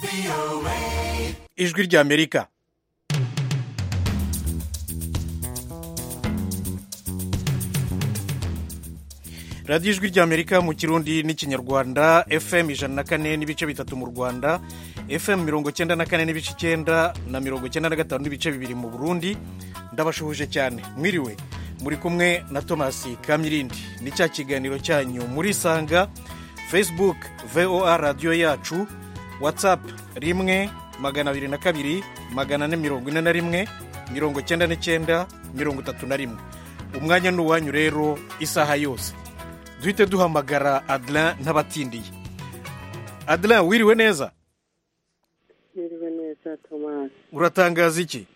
ijwi ry'Amerika. radiyo ijwi ry'Amerika mu kirundi n'ikinyarwanda, FM 104 n'ibice bitatu mu Rwanda, FM 94 n'ibice 9 na 95 n'ibice bibiri mu Burundi. Ndabashuhuje cyane, mwiriwe, muri kumwe na Thomas Kamirindi. Ni cya kiganiro cyanyu muri Sanga, Facebook VOA radio yacu, WhatsApp 1-202-441 99 umwanya n'uwanyu rero isaha yose. Duhite duhamagara Adrien ntabatindiye. Adrien, wiriwe neza? Wiriwe neza Thomas. Uratangaza iki?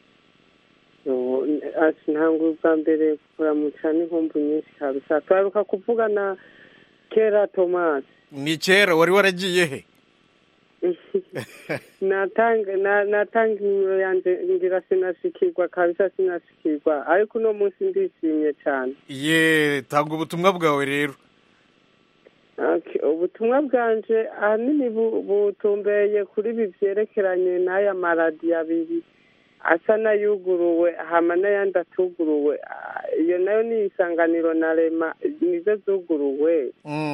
Ntabwo bwa mbere kuramutsa n'inkumbu nyinshi kabisa. Twaruka kuvugana kera Thomas. Ni kera, wari waragiye he? natanga imiro yanjye ngira sinashikirwa kabisa, sinashikirwa, ariko uno munsi ndishimye cyane. Tanga ubutumwa bwawe rero. Ubutumwa bwanje ahanini butumbeye kuri ibi byerekeranye n'aya maradiyo abiri asa n'ayuguruwe hama n'ayandi atuguruwe. Iyo nayo ni Isanganiro na Rema, nizo zuguruwe.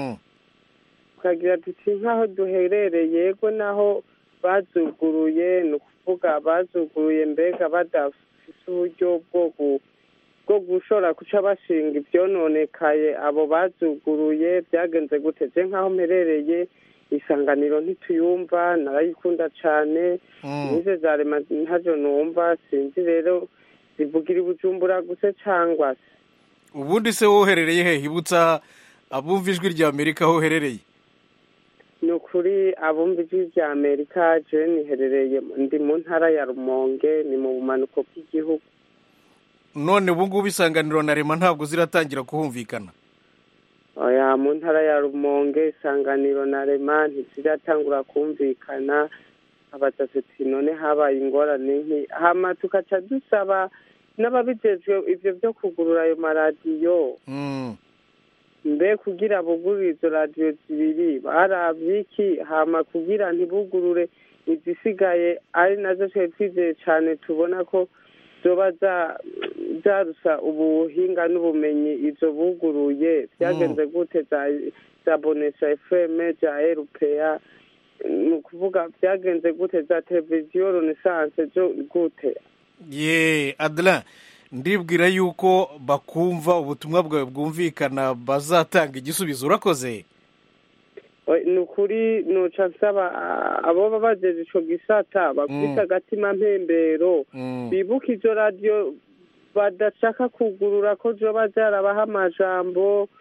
Tukagira tuti nk'aho duherereye, yego naho bazuguruye, ni ukuvuga bazuguruye mbega badafite uburyo bwo gushobora guca bashinga ibyononekaye. Abo bazuguruye byagenze gute? Je nk'aho mperereye Isanganiro ntituyumva, narayikunda cyane. Nize za Rema ntajo numva, sinzi rero zivugira i Bujumbura gusa cyangwa se. Ubundi se woherereye he? Hibutsa abumva ijwi ry'Amerika aho uherereye. Ni ukuri abumva ijwi ry'Amerika, je niherereye ndi mu ntara ya Rumonge, ni mu bumanuko bw'igihugu. None ubu ngubu Isanganiro na Rema ntabwo ziratangira kuhumvikana? Oya, mu ntara ya Rumonge Isanganiro na Rema ntiziratangura kumvikana. Abatatuti none habaye ingorane nki, hama tukaca dusaba n'ababijejwe ivyo byo kugurura ayo maradiyo. Mbe kugira bugurure izo radiyo zibiri baravye iki? Hama kugira ntibugurure izisigaye ari nazo twizeye cyane, tubona ko zoba zarusa ubuhinga n'ubumenyi izo buguruye. Byagenze gute za Bonesha FM, za RPA, ni ukuvuga byagenze gute za televiziyo Renaissance zo gute? Adrien, ndibwira yuko bakumva ubutumwa bwawe bwumvikana, bazatanga igisubizo. Urakoze. Ni ukuri noca nsaba abo babajeje ico gisata bakubita agatima mpembero, bibuka izo radiyo badashaka kugurura ko zoba zarabaha amajambo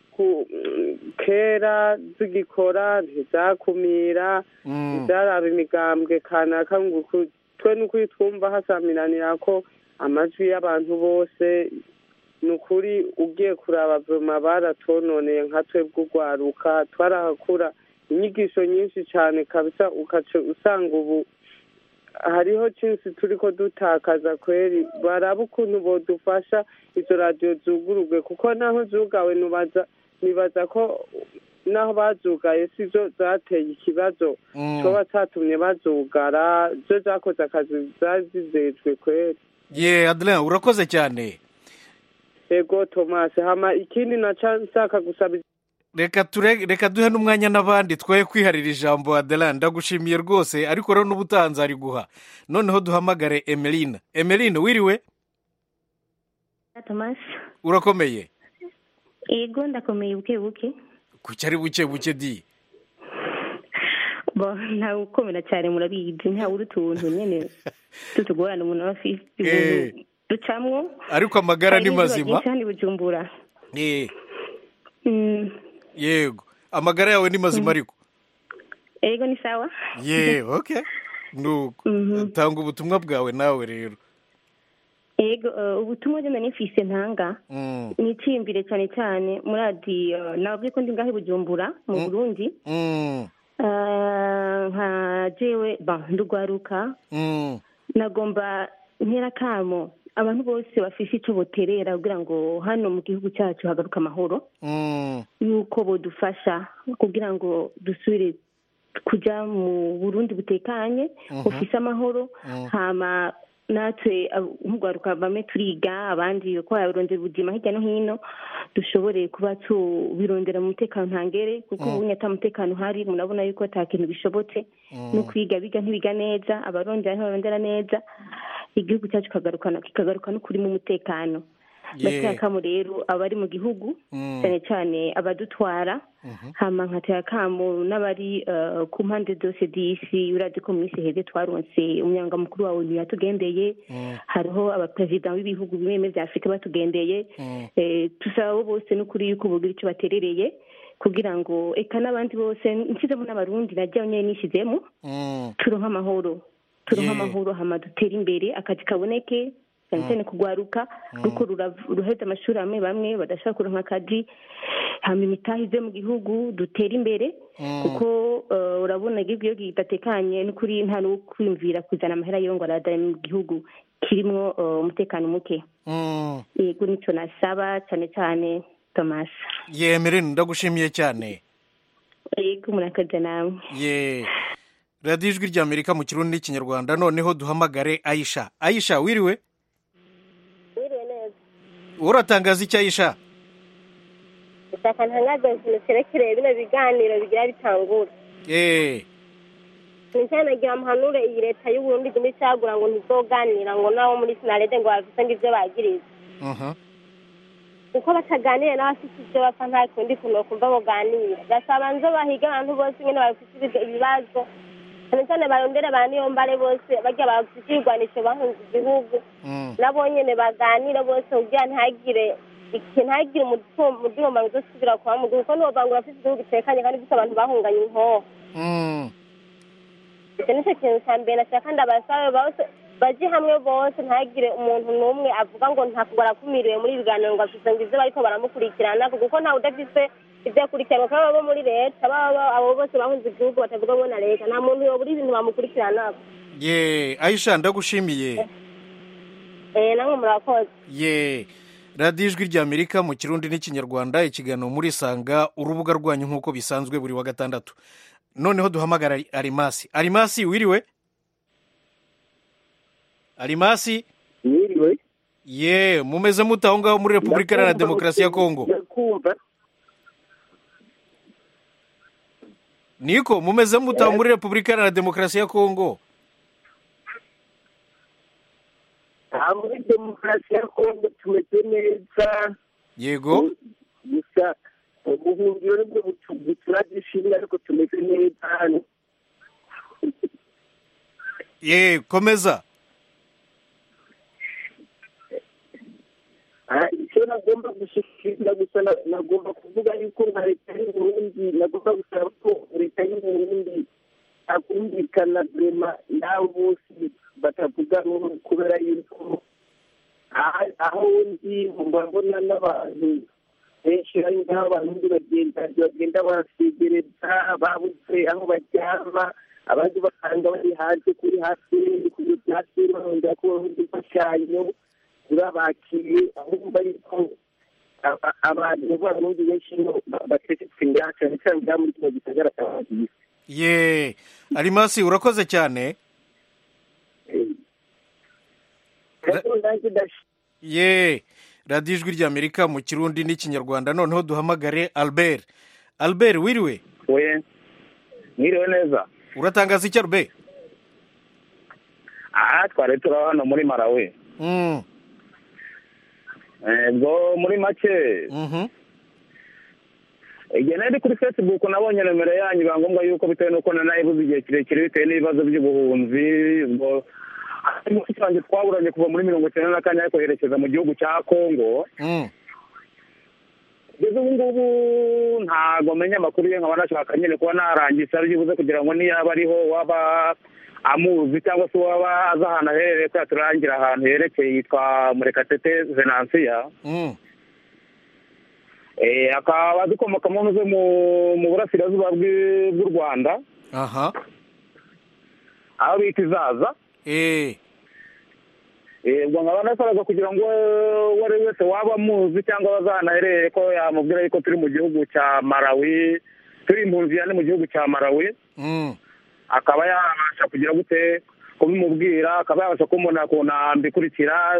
kera zigikora, ntizakumira, ntizaraba imigambwe kanaka. Twe n'ukuri twumva hasamiranira ko amajwi y'abantu bose. Ni ukuri ugiye kuraba vuma baratononeye nka twebwe urwaruka, twarahakura inyigisho nyinshi cyane kabisa. Ukaca usanga ubu hariho cyinshi turiko dutakaza kweri. Baraba ukuntu bodufasha izo radiyo zugururwe, kuko naho zugawe nibaza ko naho bazugaye sizo zateye ikibazo coba catumye bazugara, zo zakoze akazi zazizejwe kweri. Adrien, urakoze cyane. Ego Thomas, hama ikindi naca nsaka gusaba, reka duhe n'umwanya n'abandi, twaye kwiharira ijambo. Adrien, ndagushimiye rwose, ariko rero n'ubutanzi ari guha. Noneho duhamagare Emeline. Emeline, wiriwe? Thomas, urakomeye? Ego ndakomeye buke. Kuki ari buke di? Nta ukomera cyane, murabizi nta urutuntu nyene tutugorana umuntu afite ducamwo, ariko amagara ni mazima cyane Bujumbura. Yego, amagara yawe ni mazima ariko? Ego ni sawa. Okay. Nuko tanga ubutumwa bwawe nawe rero. Ego, ubutumwa jana nifise ntanga nicimbire cyane cyane muradi nabwiye ko ndi ngahe Bujumbura mu Burundi. Nka jewe ndugwaruka, nagomba ntera kamo abantu bose bafise icyo boterera kugira ngo hano mu gihugu cyacu hagaruka amahoro, yuko bodufasha kugira ngo dusubire kuja mu Burundi butekanye bufise amahoro hama natwe nk'ugwaruka bamwe turiga abandi ko barondera ubuzima hirya no hino dushobore kuba tubirondera mu mutekano ntangere kuko ubunya ata mutekano hari murabona yuko ata kintu bishobotse no kwiga biga ntibiga neza abarondera ntibarondera neza igihugu cyacu kikagaruka no kuri mu mutekano bateyakamo rero abari mu gihugu cyane cyane abadutwara hama nkateyakamo n'abari ku mpande zose d'isi urazi ko mu isi heze twaronse umunyanga mukuru wa ONU yatugendeye hariho abaperezida b'ibihugu bimwe vya Afrika batugendeye tusaba bose n'ukuri yuko bogira icyo baterereye kugira ngo eka n'abandi bose nshizemo n'abarundi najya nyene nishizemo turonka amahoro hama dutera imbere akazi kaboneke cyane kugwaruka ruko ruheza amashuri bamwe badashaka kuronka akazi hama imitahize mu gihugu dutera imbere kuko urabona igihugu iyo gidatekanye n'ukuri nta no kwimvira kuzana amahera yongo aradari mu gihugu kirimo umutekano muke yego nico nasaba cyane Thomas Yemerene ndagushimiye cyane yego murakaje namwe Radio Ijwi ry'Amerika mu Kirundi n'Ikinyarwanda noneho duhamagare Aisha wiriwe uratangaza icyo Aisha Ndashaka ntangaza cyerekeye bino biganiro bigira bitangura Nicyana gira muhanure iyi leta y'u Burundi gumi cyagura ngo ntizoganira ngo nawo muri sinarede ngo bafite ngivyo bagiriza uko bataganira n'abafite ibyo bapfa nta kundi kuno kumva boganira gasaba nzo bahiga abantu bose nyene bafite ibibazo cyane barondera baniyombare bose bajya bafite igwanisho bahunze igihugu nabo nyene baganira bose kugira ntagire umutima uzosubira kwa mu gihugu ko no bangura afite igihugu gitekanye kandi gisa abantu bahunganye inkoho icyo nicyo kintu cya mbere nashaka ndabasabe bose baje hamwe bose ntagire umuntu n'umwe avuga ngo ntakugora kumiriwe muri biganiro ngo afite ngo ivyo bariko baramukurikirana kuko ntawe udafise ibyo akurikirana kandi abo muri leta abo bose bahunze igihugu batavuga ngo na leta nta muntu yobura ibintu bamukurikirana Aisha ndagushimiye namwe murakoze Radio Ijwi ry'Amerika mu Kirundi n'Ikinyarwanda ikiganiro muri Sanga urubuga rwanyu nk'uko bisanzwe buri wa gatandatu noneho duhamagara Arimasi wiriwe Arimasi wiriwe mumeze mute aho ngaho muri Repubulika Iharanira Demokarasi ya Kongo Niko mumeze mute aho muri Repubulika Iharanira Demokarasi ya Kongo muri demokarasi ya Kongo tumeze neza yego gusa ubuhungiro nibwo buturagishimira ariko tumeze neza komeza icyo nagomba gushikiriza gusa nagomba kuvuga yuko nka leta y'u Burundi nagomba gusaba ko leta y'u Burundi akumvikana vrema nabo bose batavuga kubera yuko aho ndi mbona n'abantu benshi hari nk'abantu bagenda basegereza babuze aho baryama abandi basanga bari hanze kuri hasi kuri byatsi barondera ko bahuza imfashanyo urabakiriye ahumva yuko abantu b'abarundi benshi bategetswe ngaha cyane cyane ngaha muri kino gisagara cya Bujumbura Arimasi urakoze cyane Radio Ijwi ry'Amerika mu Kirundi n'Ikinyarwanda noneho duhamagare Albert wiriwe mwiriwe neza uratangaza icyo Albert twari turi hano muri Malawi bwo muri make igihe nari kuri Facebook nabonye nomero yanyu bangombwa yuko bitewe nuko nanayibuze igihe kirekire bitewe n'ibibazo by'ubuhunzi ngo umunsi wanjye twaburanye kuva muri 1994 ariko yerekeza mu gihugu cya Kongo kugeza ubu ngubu ntago menya amakuru ye nkaba nashaka nyine kuba narangisha byibuze kugira ngo niyaba ariho waba amuzi cyangwa se waba aza ahantu aherereye ko yaturangira ahantu yerekeye yitwa Murekatete Venansia akaba dukomoka mu burasirazuba bw'u Rwanda aho bita Izaza ubwo nkaba nasabaga kugira ngo uwo ari wese waba amuzi cyangwa bazanahereye ko yamubwira yuko turi mu gihugu cya Malawi turi impunzi yani mu gihugu cya Malawi akaba yabasha kugira gute kubimubwira, akaba yabasha kumubona ku namba ikurikira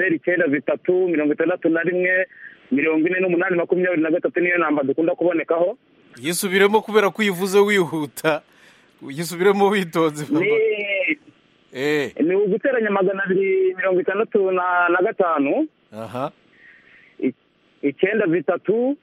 0963 61 28 niyo namba dukunda kubonekaho. Yisubiremo kubera ko uyivuze wihuta, yisubiremo witonze. Ni uguteranya 265 aha 93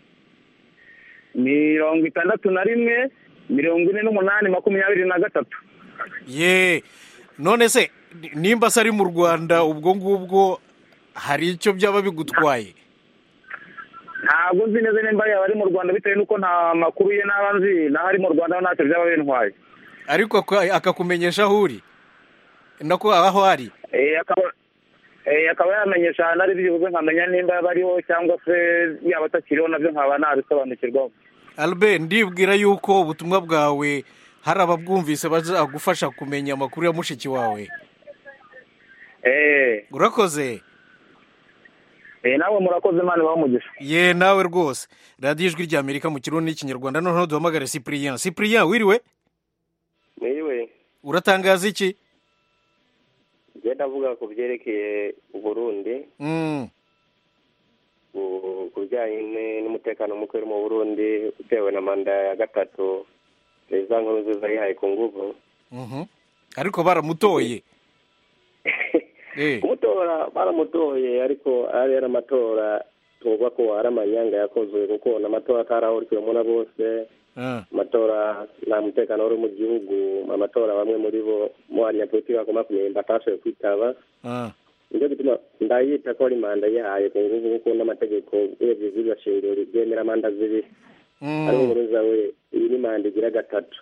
61 48 23. Ye none se nimba se ari mu Rwanda ubwo ngubwo hari icyo byaba bigutwaye? Ntabwo nzi neza nimba yaba ari mu Rwanda bitewe nuko nta makuru ye n'abanzi n'ahari mu Rwanda ntacyo byaba bintwaye. Ariko akakumenyesha aho uri nako aho ari akaba yamenyesha nari byibuze nkamenya nimba yaba ariho cyangwa se yaba atakiriho, nabyo nkaba nabisobanukirwaho. Albert, ndibwira yuko ubutumwa bwawe hari ababwumvise bazagufasha kumenya amakuru ya mushiki wawe. Urakoze. Nawe murakoze, Imana ibamugisha. Ye nawe rwose. Radio Ijwi rya Amerika mu Kirundi n'Ikinyarwanda. Noneho duhamagare Cyprien. Cyprien, wiriwe? Wiriwe. Uratangaza iki? Genda avuga ku byerekeye Burundi. Kujyanye n'umutekano muke mu Burundi utewe na manda ya gatatu Perezida Nkurunziza yihaye ku nguvu. Ariko baramutoye. Kumutora baramutoye, ariko ari amatora tuvuga ko ari amanyanga yakozwe, kuko n'amatora atarahurikiwemo na bose. Amatora nta mutekano uri mu gihugu, amatora bamwe muri bo mu banyapolitiki bagomba kumenya batashoboye kwitaba. Nibyo bituma ndayita ko ari manda yahaye ku nguvu, kuko n'amategeko y'ebyiri z'agashingiro ryemera manda zibiri. Ariko Nkurunziza we iyi ni manda igira gatatu.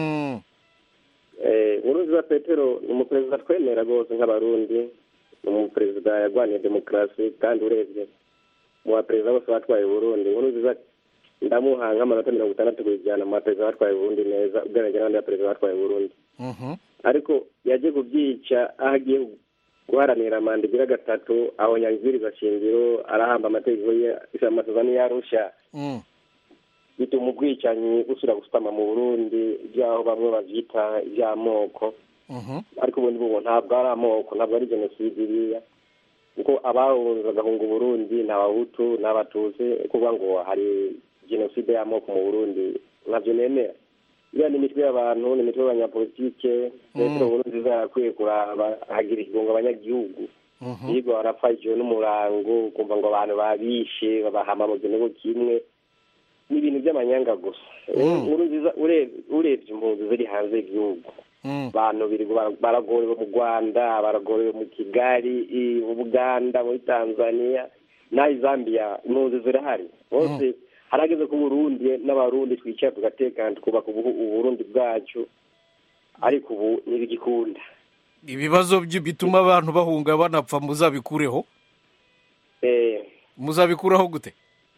Nkurunziza Petero ni umuperezida twemera rwose nk'abarundi, ni umuperezida yarwaniye demokarasi, kandi urebye mu baperezida bose batwaye Burundi Nkurunziza ndamuha nk'amanota 60% mu baperezida batwaye Burundi neza ugereranyije n'abandi baperezida batwaye Burundi. Ariko yaje kubyica aho agiye guharanira manda igira gatatu, aho nyangiriza shingiro arahamba amategeko ye amasezerano yarusha. Bituma ubwicanyi gusura gusutama mu Burundi, byaho bamwe bavyita iby'amoko. Ariko ubundi bubo ntabwo ari amoko, ntabwo ari jenoside iriya, kuko abahunze bagahunga Burundi n'abahutu n'abatutsi, kuvuga ngo hari jenoside y'amoko mu Burundi ntabyo nemera. Iriya ni imitwe y'abantu, ni imitwe y'abanyapolitike. Petero Nkurunziza yarakwiye kuraba ahagira ikigongo abanyagihugu. Yigo arapfa ijoro n'umurango, kumva ngo abantu babishe babahama mu ginogo kimwe, n'ibintu by'amanyanga gusa. Nkurunziza urebye impunzi ziri hanze y'igihugu, abantu baragorewe mu Rwanda, baragorewe mu Kigali, mu Buganda, muri Tanzania na Zambia, impunzi zirahari bose. Harageze ku Burundi n'abarundi twicara tugatekana tukubaka Uburundi bwacu, ariko ubu ntibigikunda. Ibibazo bituma abantu bahunga banapfa muzabikureho? Muzabikuraho gute?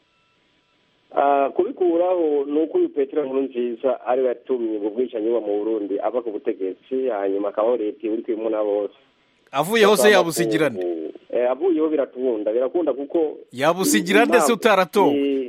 Kubikuraho nuko uyu Petero Nkurunziza ari yatumye ubwicanyi buba mu Burundi ava ku butegetsi, hanyuma akabaho leta uri kwimwe na bose. Avuye hose yabusigirane? Avuyeho birakunda kuko yabusigirane se utaratowe?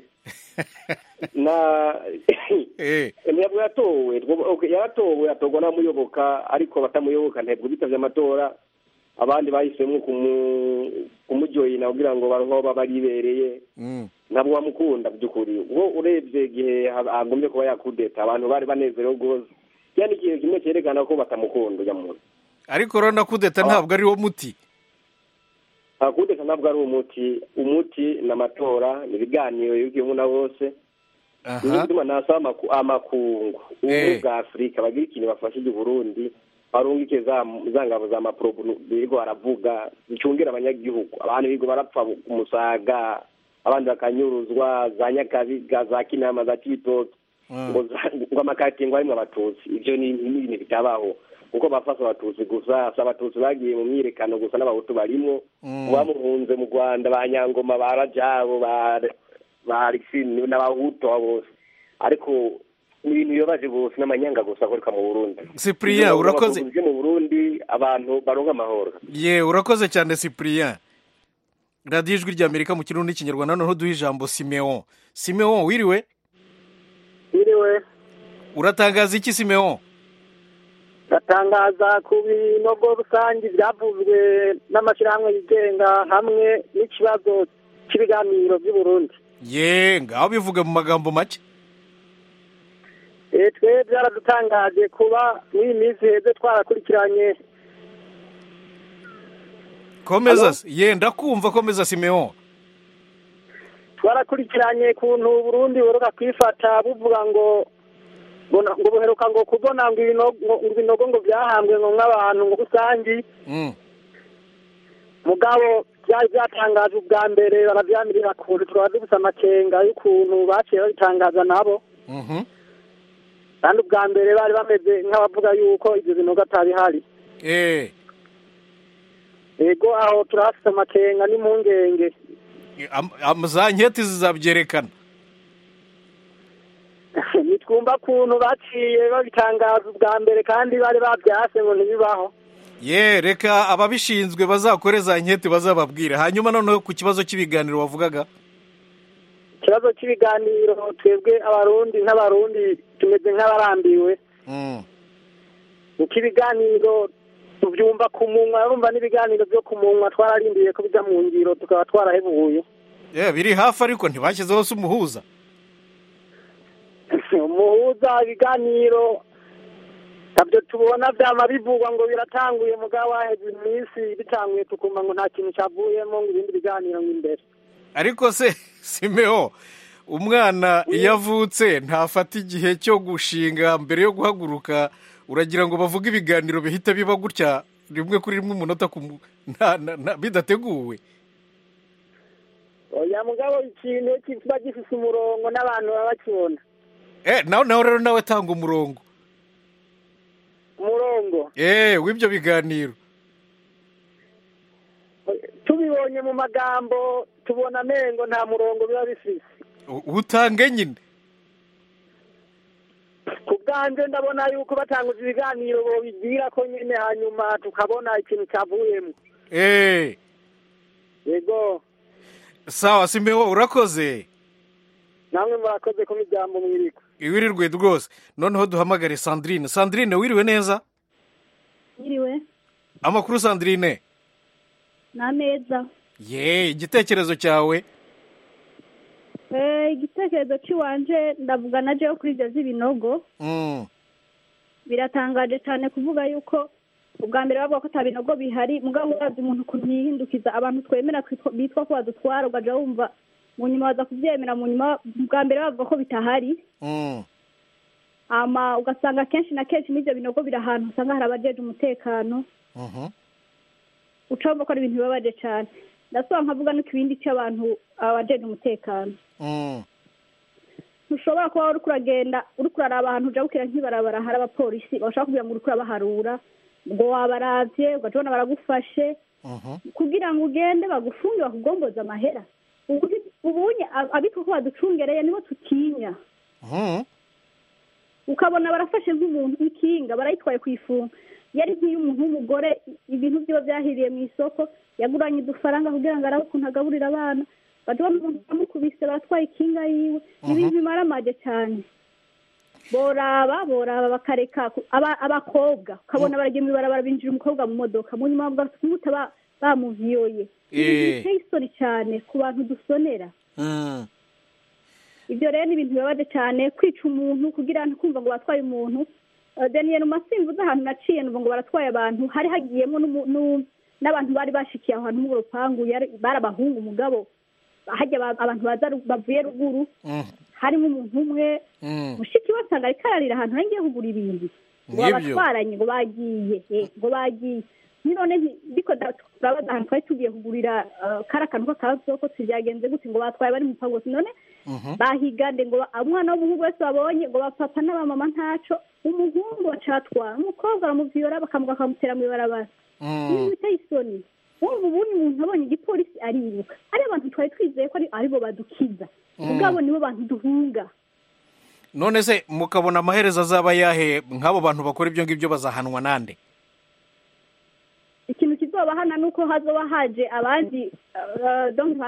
Ntabwo yaratowe atorwa n'amuyoboka, ariko batamuyoboka ntabwo bitavye amatora. Abandi bahisemo kumujyoyina kugira ngo baronke aho baribereye. Ntabwo bamukunda by'ukuri. Ubwo urebye igihe agombye kuba yakudeta, abantu bari banezerewe rwose. Yani ikintu kimwe cyerekana ko batamukunda ujya muntu. Ariko rona kudeta ntabwo ari wo muti. Kudeta ntabwo ari umuti. Umuti n'amatora, ibiganiro y'umuntu na bose. Nibituma nasaba amakungu ubu bwa Afrika bagira ikintu bafashije Burundi, barungike za ngabo za maprobu bigo baravuga bicungira abanyagihugu. Abantu bigo barapfa ku Musaga, abandi bakanyuruzwa za Nyakabiga, za Kinama, za Kibitoke, ngo amakati ngo arimo abatutsi. Ibyo ni ibintu bitabaho, kuko bafasha abatutsi gusa, abatutsi bagiye mu myirekano gusa n'abahutu barimo. Bamuhunze mu Rwanda, Banyangoma, Barajabo, Alexine n'abahutu bose, ariko ibintu bibabaje bose n'amanyanga gusa akoreka mu Burundi. Cyprien, urakoze. Mu Burundi abantu baronka amahoro. Urakoze cyane Cyprien. Radio Ijwi rya Amerika mu Kirundi n'Ikinyarwanda. Noneho duha ijambo Simeon. Simeon, wiriwe? Wiriwe. uratangaza iki Simeon? batangaza ku binogo rusange byavuzwe n'amashyirahamwe yigenga hamwe n'ikibazo cy'ibiganiro by'u Burundi. Ngaho bivuga mu magambo make. Twe byaradutangaje kuba mw'iyi minsi heze twarakurikiranye. Komeza ndakumva, komeza Simeon. Twarakurikiranye kuntu Burundi buheruka kwifata buvuga ngo buheruka ngo kubona ngo ibinogo ngo byahambwe ngo nk'abantu ngo rusange. Mugabo byari byatangajwe ubwa mbere barabyamirira kure, turaba dufise amakenga y'ukuntu baciye babitangaza nabo. Kandi ubwa mbere bari bameze nk'abavuga yuko ibyo binogo atabihari. Ego aho turafise amakenga n'impungenge. Za nketi zizabyerekana. Nitwumva kuntu baciye babitangaza ubwa mbere kandi bari babyase ngo ntibibaho. Reka ababishinzwe bazakore za nketi bazababwira. Hanyuma noneho ku kibazo cy'ibiganiro wavugaga. Ikibazo cy'ibiganiro twebwe abarundi nk'abarundi tumeze nk'abarambiwe. Uko ibiganiro tubyumva ku munwa, urumva n'ibiganiro byo ku munwa twararindiye ko bijya mu ngiro tukaba twarahebuye. Biri hafi ariko ntibashyizeho se umuhuza. Umuhuza ibiganiro ntabyo tubona byama bivugwa ngo biratanguye mugabo waheze iminsi bitanguye tukumva ngo nta kintu cyavuyemo ngo ibindi biganiro nk'imbere. Ariko se Simeon, umwana iyo avutse ntafata igihe cyo gushinga mbere yo guhaguruka, uragira ngo bavuge ibiganiro bihita biba gutya rimwe kuri rimwe umunota bidateguwe? Oya mugabo ikintu kiba gifise umurongo n'abantu baba bakibona. Nawe rero nawe tanga umurongo. Umurongo w'ibyo biganiro tubibonye mu magambo tubona mengo nta murongo biba bifise. Utange nyine. Ku bwanje ndabona yuko batanguza ibiganiro bobigira ko nyine hanyuma tukabona ikintu cyavuyemo. Yego. Sawa Simeon, urakoze. Namwe murakoze ko mijambo mwiriko. Iwirirwe rwose. Noneho duhamagare Sandrine. Sandrine, wiriwe neza? Wiriwe. Amakuru Sandrine? Nameza. Igitekerezo cyawe? Igitekerezo cy'iwanje ndavuga naje kuri ibyo z'ibinogo. Biratangaje cyane kuvuga yuko ubwa mbere bavuga ko atabinogo bihari, mugabo urazi umuntu kunyihindukiza abantu twemera bitwa ko badutwara ugaja wumva mu nyuma baza kubyemera, mu nyuma bwa mbere bavuga ko bitahari. Ugasanga kenshi na kenshi n'ibyo binogo biri ahantu usanga hari abajeje umutekano. Ucumva ko ari ibintu bibabaje cyane. Ndasaba nkavuga nuko ibindi cy'abantu abajeje umutekano. Ntushobora kuba uri kuragenda uri kuraraba ahantu uja gukira nk'ibarabara hari abapolisi bashaka kugira ngo uri kurabaharura ngo wabaravye ugatubona baragufashe kugira ngo ugende bagufunge bakugomboza amahera. Ubunye abitwa ko baducungereye nibo tutinya. Ukabona barafashe nk'umuntu ikinga barayitwaye kwifunga. Yari nk'iy'umuntu w'umugore ibintu byo byahiriye mu isoko yaguranye udufaranga kugira ngo arabe ukuntu agaburira abana. Badubona umuntu bamukubise batwaye ikinga yiwe. Ibintu bimaramaje cyane. Boraba bakareka abakobwa ukabona baragiye mu barabara binjira umukobwa mu modoka mu nyuma bavuga bamuviyoye. Biteye isoni cyane ku bantu dusonera. Ibyo rero ni ibintu bibabaje cyane, kwica umuntu kugira ngo kumva ngo batwaye umuntu. Daniel Masimbuza ahantu naciye ngo baratwaye abantu, hari hagiyemo n'abantu bari bashikiye ahantu mu rupangu barabahunga umugabo hajya abantu bavuye ruguru. Harimo umuntu umwe mushiki wasanga ari kararira ahantu ngiye kugura ibindi ngo batwaranye ngo bagiye none ndiko turabaza ahantu twari tugiye kugurira karakantu k'akazoko tujyagenze gute ngo batwaye bari mu pango none bahigande ngo umwana w'umuhungu wese babonye ngo bapapa n'abamama ntaco umuhungu bacatwara umukobwa bamuvyora bakamutera mu ibarabara. Ni biteye isoni. Ubundi umuntu abonye igipolisi ariruka. Ari abantu twari twizeye ko ari bo badukiza. Ubwabo nibo bantu duhunga. None se mukabona amaherezo azaba yahe nk'abo bantu bakora ibyo ngibyo bazahanwa nande? Ikintu kizobahana nuko hazoba haje abandi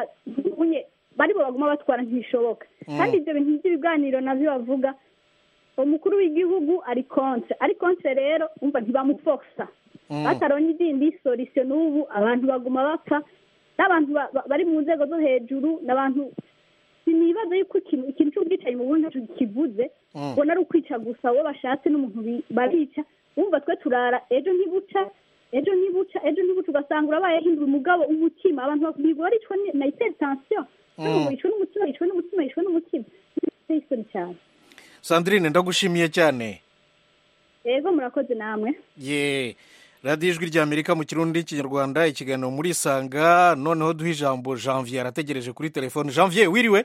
bari bo baguma batwara ntishoboka. Kandi ibyo bintu by'ibiganiro navyo bavuga umukuru w'igihugu ari kontre rero umva ntibamuforsa bataronye izindi solution n'ubu abantu baguma bapfa n'abantu bari mu nzego zo hejuru n'abantu sinibaza yuko ikintu cy'ubwicanyi mu Burundi ntacyo kivuze ubona ari ukwica gusa uwo bashatse n'umuntu babica wumva twe turara ejo ntibuca ugasanga urabaye hindura umugabo umutima abantu biboricwa na hypertension n'ubu yishwe n'umutima isoni cyane. Sandrine ndagushimiye cyane. Yego murakoze namwe. radiyo ijwi ry'Amerika mu kirundi n'ikinyarwanda, ikiganiro muri Isanga. Noneho duha ijambo Janvier arategereje kuri telefone. Janvier wiriwe?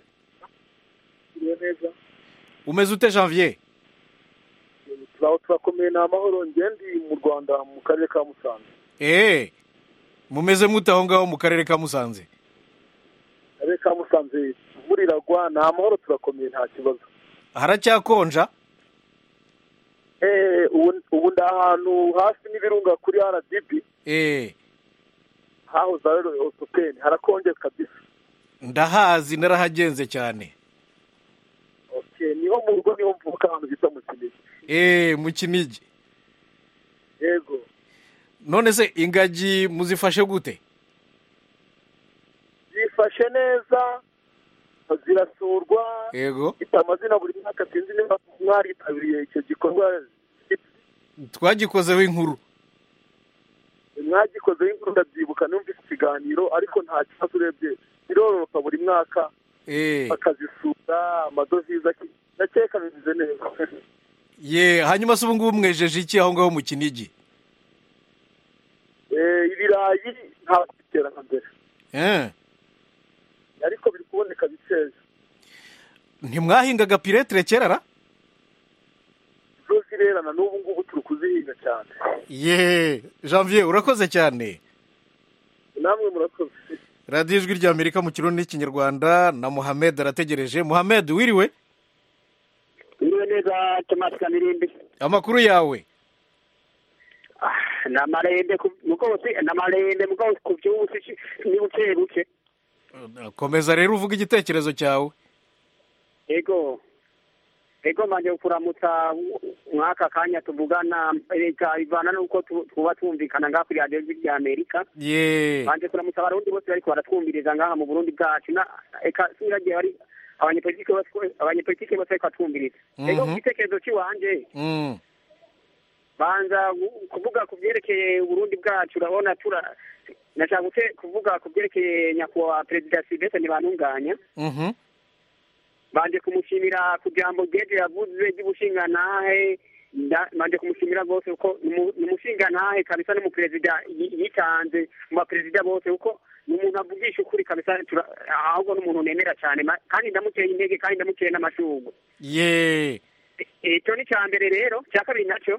Umeze ute Janvier? turakomeye ni amahoro, ngendi mu Rwanda mu karere ka Musanze. Mumeze mute aho ngaho mu karere ka Musanze? Karere ka Musanze imvura iragwa, ni amahoro, turakomeye nta kibazo. Haracyakonja? Ubu ndi ahantu hafi n'ibirunga kuri RDB. Hahoze rero Otopeni, harakonje kabisa. Ndahazi, narahagenze cyane. Niho mu rugo niho mvuka ahantu bita mu Kinigi. Mu Kinigi. Yego. None se ingagi muzifashe gute? Zifashe neza, zirasurwa. Yego. Amazina buri mwaka sinzi niba mwaritabiriye icyo gikorwa. Twagikozeho inkuru. Mwagikozeho inkuru ndabyibuka, numvise ikiganiro, ariko nta kibazo urebye birororoka buri mwaka. Bakazisura amadovize ndakeka bimeze neza. Hanyuma se ubu ngubu mwejeje iki aho ngaho mu Kinigi? Ibirayi nta bitera nka mbere. Ariko biri kuboneka bikeza. Ntimwahingaga piretere kera ra? Zo zirerana n'ubu ngubu turi kuzihinga cyane. Janvier urakoze cyane. Namwe murakoze. radiyo ijwi ry'Amerika mu kirundi n'ikinyarwanda na Mohamed arategereje. Mohamed wiriwe? Wiriwe neza Thomas Kamirindi. Amakuru yawe? Namarende muko kubyusi ni buke. Komeza rero uvuga igitekerezo cyawe. Ego manje kuramutsa mwaka kanya tuvugana reka ivana nuko tuba twumvikana ngaha kuri radiyo y'Amerika. Manje kuramutsa abarundi bose bariko baratwumviriza ngaha mu Burundi bwacu na eka siragiye bari abanyepolitike bose bariko batwumviriza. Ego igitekerezo ciwanje banza kuvuga ku byerekeye Burundi bwacu, urabona nashaka kuvuga ku byerekeye nyakubahwa Perezida Sylvestre Ntibantunganya. Banje kumushimira ku jambo ryeje yavuze ry'ubushinganahe, banje kumushimira rwose kuko ni umushingantahe kabisa, n'umuperezida yitanze mu baperezida bose kuko ni umuntu avugisha ukuri kabisa, ahubwo n'umuntu nemera cyane kandi ndamuteye intege kandi ndamuteye n'amashurwe. Icyo ni cya mbere rero. Cya kabiri nacyo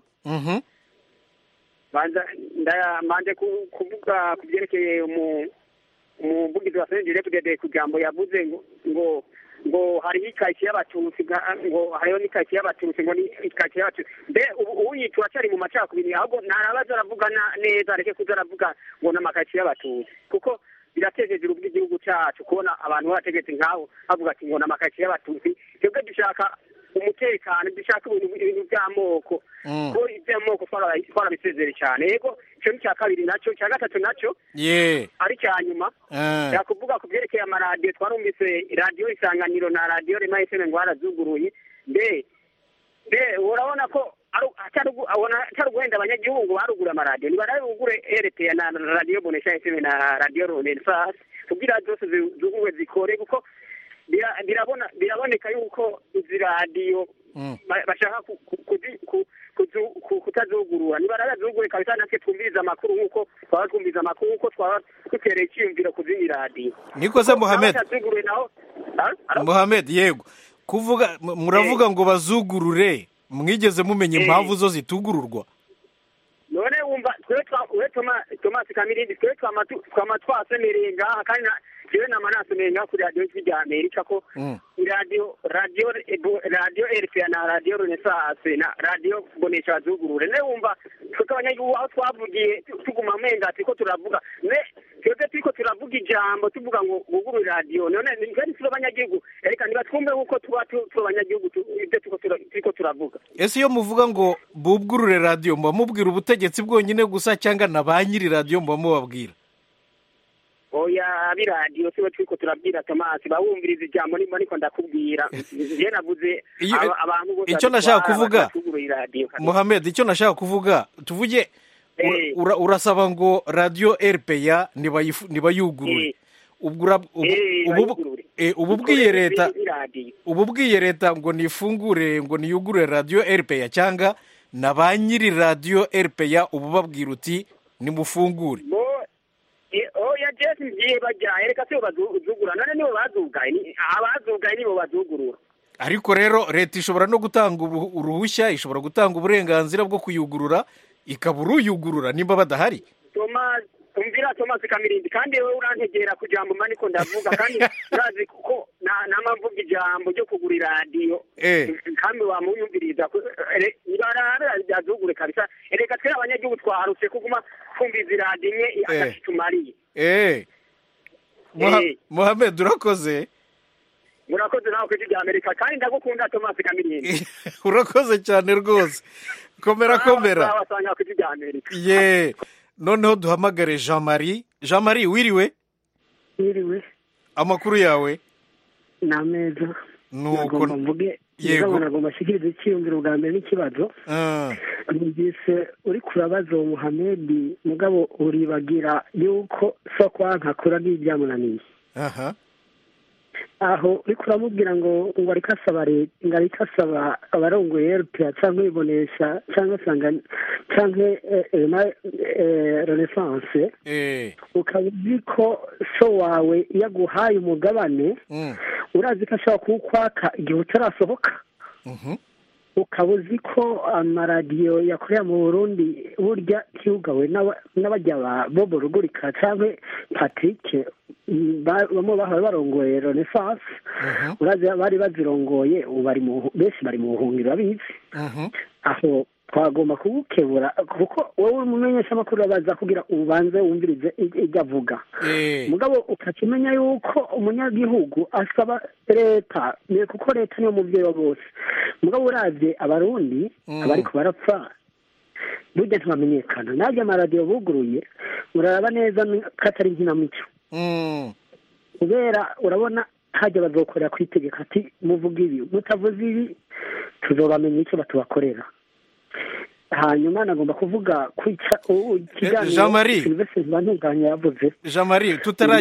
banje kuvuga ku byerekeye umuvugizi wa CNDD ku jambo yavuze ngo hariho ikaritsiye y'abatutsi, ngo hariho n'ikaritsiye y'abatutsi, ngo ni ikaritsiye y'abatutsi. Mbe ubu yitura cyari mu macakubiri, ahubwo ntarabaza aravuga neza, areke kuza aravuga ngo n'amakaritsiye y'abatutsi, kuko biratejeje ubw'igihugu cyacu kubona abantu bategetse nk'abo bavuga ati ngo n'amakaritsiye y'abatutsi. Twebwe dushaka umutekano, dushaka ibintu by'amoko, ko iby'amoko twarabisezere cyane. Yego, icyo ni cya kabiri nacyo. Cya gatatu nacyo ari cya nyuma yakuvuga ku byerekeye amaradiyo. Twarumvise radiyo Isanganiro na radiyo Rema FM ngo barazuguruye. Mbe urabona ko atari uguhenda abanyagihugu barugura amaradiyo, nibarabugure RTA na radiyo Bonesha FM na radiyo Renaissance kugira zose zuguwe zikore, kuko biraboneka yuko izi radiyo bashaka kutazugurura. Nibarazugure kabisa, natwe twumviriza amakuru nk'uko twaba twumviriza amakuru, nk'uko twaba dutereye icyiyumviro ku zindi radiyo. Niko se Mohamed, yego kuvuga muravuga ngo bazugurure, mwigeze mumenya impamvu zo zitugururwa? None wumva twe Thomas Kamirindi, twe twama twasemereye ngaha, kandi jewe nama nasemereye ngaha kuri radiyo y'Amerika ko radiyo RFA na radiyo Renaissance na radiyo Bonesha bazugurure. Ne wumva twebwe abanyagihugu aho twavugiye tuguma menga ko turavuga, twebwe turiko turavuga ijambo tuvuga ngo bugurure radiyo none ntitwari turi abanyagihugu reka nibatwumve kuko tuba turi abanyagihugu ibyo turiko turavuga. Ese iyo muvuga ngo bugurure radiyo muba mubwira ubutegetsi bwonyine gusa cyangwa na ba nyiri radiyo muba mubabwira? Oya abiradiyo siwe turiko turabwira Tomasi bawumviriza ijambo nimba niko ndakubwira je navuze abantu bose icyo nashaka kuvuga Mohamed, icyo nashaka kuvuga tuvuge urasaba ngo radio RPA nibayugurure ububwiye leta ngo nifungure ngo niyugurure radio RPA cyangwa na ba nyiri radio RPA ububabwira uti nimufungure? Oya Jesse ngiye bajya reka se bazugura none nibo bazugaye abazugaye nibo bazugurura. Ariko rero leta ishobora no gutanga uruhushya, ishobora gutanga uburenganzira bwo kuyugurura ikaburuyugurura nimba badahari. Thomas Kamirindi kandi wewe urantegera kujambo mani ko ndavuga kandi urazi kuko namamvuga ijambo ryo kugura radio kandi wamuyumviriza ibarara ryazugure kabisa reka twera abanyagihugu twaharutse kuguma kumviza radio imwe akatumariye. Mohamed urakoze. Murakoze nawe ku rya Amerika kandi ndagukunda Thomas Kamirindi. Urakoze cyane rwose. Komera. Abasanga ku rya Amerika. Noneho duhamagare Jean Marie wiriwe? Wiriwe. Amakuru yawe? Nameza. Nuko mvuge yego nagomba shikiriza icyumviro bwa mbere n'ikibazo. Numvise uri kurabaza Mohamed mugabo uribagira yuko so kwanka kura n'ibyamunaniye. Aho uri kuramubwira ngo arikasaba abarongoye RPA cyangwa ibonesha cyangwa sanga cyangwa Renaissance ukavuga ko so wawe yaguhaye umugabane urazi ko ashobora kuwukwaka igihe utarasohoka ukaba uzi ko amaradiyo yakorera mu Burundi burya kiugawe n'abajya ba Bobo Rugurika cyangwa Patrick bamwe bahawe barongoye Renaissance urazi bari bazirongoye benshi bari mu buhungiro abizi aho twagomba kubukebura kuko wowe umumenyesha amakuru abaza kugira ubanze wumvirize ijya avuga mugabo ukakimenya yuko umunyagihugu asaba leta kuko leta niyo muvyeyi wa bose mugabo uravye abarundi abariko barapfa burya ntibamenyekana nabyo amaradiyo buguruye uraraba neza katari nkinamico kubera urabona hajya bazokorera kwitegeka ati muvuga ibi mutavuze ibi tuzobamenya icyo batubakorera. Hanyuma nagomba kuvuga kwica ikiganiro Jean Marie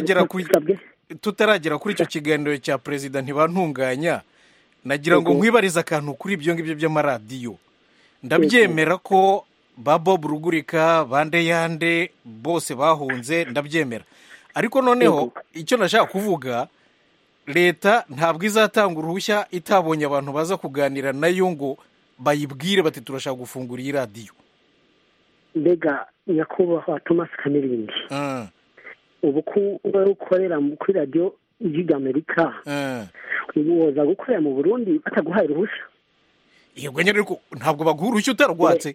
tutaragera kuri icyo kiganiro cya perezida ntibantunganya nagira ngo nkwibarize akantu kuri ibyo ngibyo by'amaradiyo. Ndabyemera ko ba Bob Rugurika bande yande bose bahunze ndabyemera, ariko noneho icyo nashaka kuvuga leta ntabwo izatanga uruhushya itabonye abantu baza kuganira nayo ngo bayibwire bati turashaka gufungura iyi radiyo. Mbega nyakubahwa Thomas Kamirindi ubu ukorera kuri radiyo y'Amerika ubu woza gukorera mu Burundi bataguhaye uruhushya? Yego nyine ariko ntabwo baguha uruhushya utarwatse.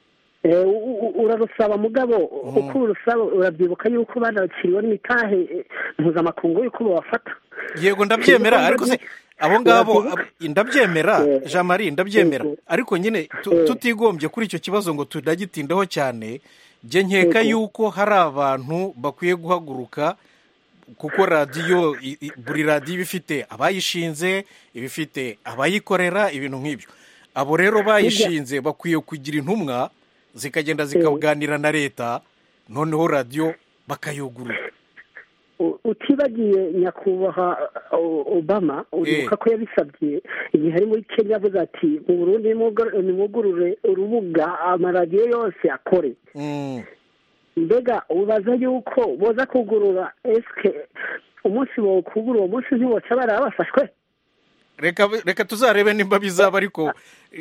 Urarusaba mugabo uko urusaba urabyibuka yuko banakiriwe n'imitahe mpuzamakungu yuko babafata. Yego ndabyemera ariko se abo ngabo ndabyemera Jean Marie ndabyemera ariko nyine tutigombye kuri icyo kibazo ngo tudagitindaho cyane. Je nkeka yuko hari abantu bakwiye guhaguruka kuko radiyo buri radiyo ibifite abayishinze ibifite abayikorera ibintu nk'ibyo. Abo rero bayishinze bakwiye kugira intumwa zikagenda zikaganira na leta noneho radiyo bakayugurura. Utibagiye nyakubahwa Obama uribuka ko yabisabye igihe ari muri Kenya avuze ati mu Burundi nimugurure urubuga amaradiyo yose akore. Mbega ubaza yuko boza kugurura eske umunsi wo kugura uwo munsi ntiwoca barabafashwe? Reka tuzarebe nimba bizaba ariko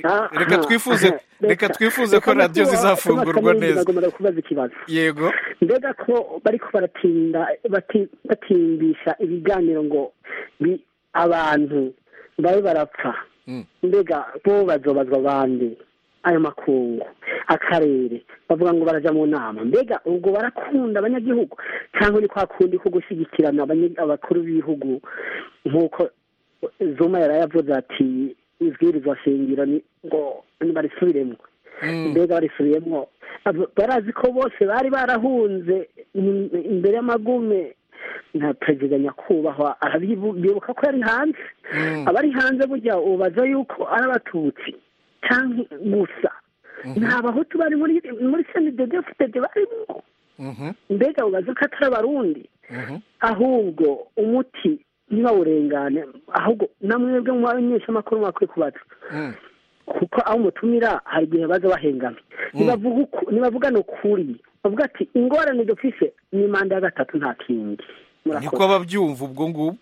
reka twifuze ko radiyo zizafungurwa neza. Yego mbega ko bariko batimbisha ibiganiro ngo abantu babe barapfa mbega bo bazobazwa bande ayo makungu akarere bavuga ngo baraja mu nama mbega ubwo barakunda abanyagihugu cyangwa ni kwa kundi ko gushyigikirana abakuru b'ibihugu nk'uko Zuma yarayavuze ati ibwirizwa shingiro ngo barisubiremo mbega barisubiyemo barazi ko bose bari barahunze imbere y'amagume na perezida nyakubahwa arabibuka ko yari hanze abari hanze burya ubaza yuko ari abatutsi cyangwa gusa nta bahutu bari muri CNDD-FDD barimo mbega ubaza ko atari abarundi ahubwo umuti ntibawurengane ahubwo namwebwe mu bamenyeshamakuru mwakwiye kubaza kuko aho umutumira hari igihe baza bahengame ntibavugane ukuri bavuga ati ingorane dufise ni manda ya gatatu nta kindi niko ababyumva ubwo ngubwo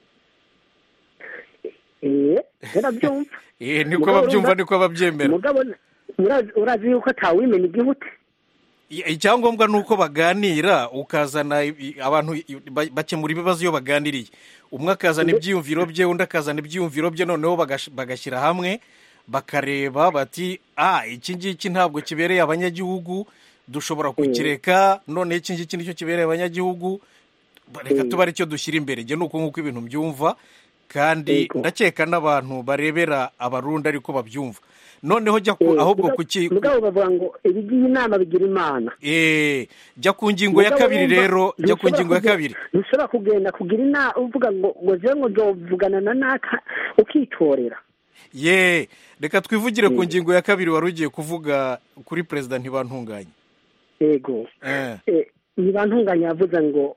barabyumva niko ababyumva niko ababyemera urazi yuko atawimena igihute icyangombwa ni uko baganira ukazana abantu bakemura ibibazo iyo baganiriye umwe akazana ibyiyumviro bye undi akazana ibyiyumviro bye noneho bagashyira hamwe bakareba bati iki ngiki ntabwo kibereye abanyagihugu dushobora kukireka none iki ngiki nicyo kibereye abanyagihugu reka tuba aricyo dushyira imbere njye ni uko nk'uko ibintu byumva kandi ndakeka n'abantu barebera abarundi ariko babyumva noneho jya ahubwo mugabo bavuga ngo ibigiye inama bigira imana jya ku ngingo ya kabiri rero jya ku ngingo ya kabiri ntushobora kugenda kugira inama uvuga ngo jewe ngo nzovugana na naka ukitorera reka twivugire ku ngingo ya kabiri wari ugiye kuvuga kuri perezida ntibantunganye yego ntibantunganye yavuze ngo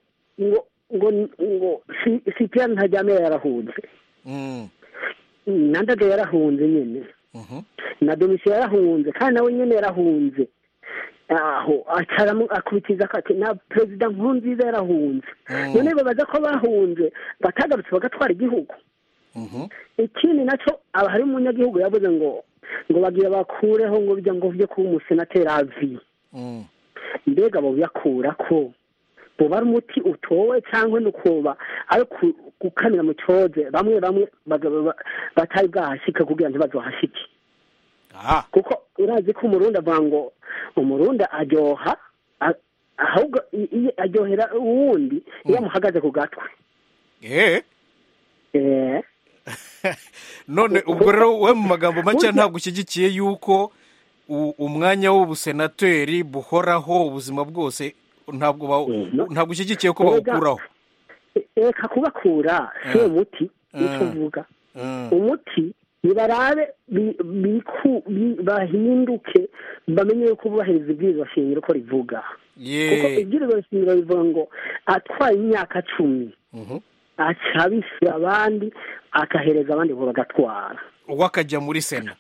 Cyprien Ntaryamira yarahunze Nandage yarahunze nyine na Domitien yarahunze kandi nawe nyine yarahunze aho akubitiza ati na perezida Nkurunziza yarahunze none babaza ko bahunze batagarutse bagatwara igihugu ikindi nacyo hari umunyagihugu yavuze ngo bagiye bakureho ngo bijya ngo byo kuba umusenateri avi mbega bo byakura ko buba ari umuti utowe cyangwa nukuba ari gukamira mu cyoze bamwe batari bwahashyike kugira ngo ntibazohashyike kuko urazi ko umurundi avuga ngo umurundi aryoha ahubwo aryohera uwundi iyo amuhagaze ku gatwe none ubwo rero we mu magambo make ntabwo ushyigikiye yuko umwanya w'ubusenateri buhoraho ubuzima bwose ntabwo ushyigikiye ko bawukuraho reka kubakura si umuti nicyo uvuga umuti nibarabe bahinduke bamenye yuko bubahiriza ibwirizwa shingiro ko rivuga kuko ibwirizwa shingiro rivuga ngo atwaye imyaka 10 acabisha abandi akahereza abandi ngo bagatwara uwo akajya muri sena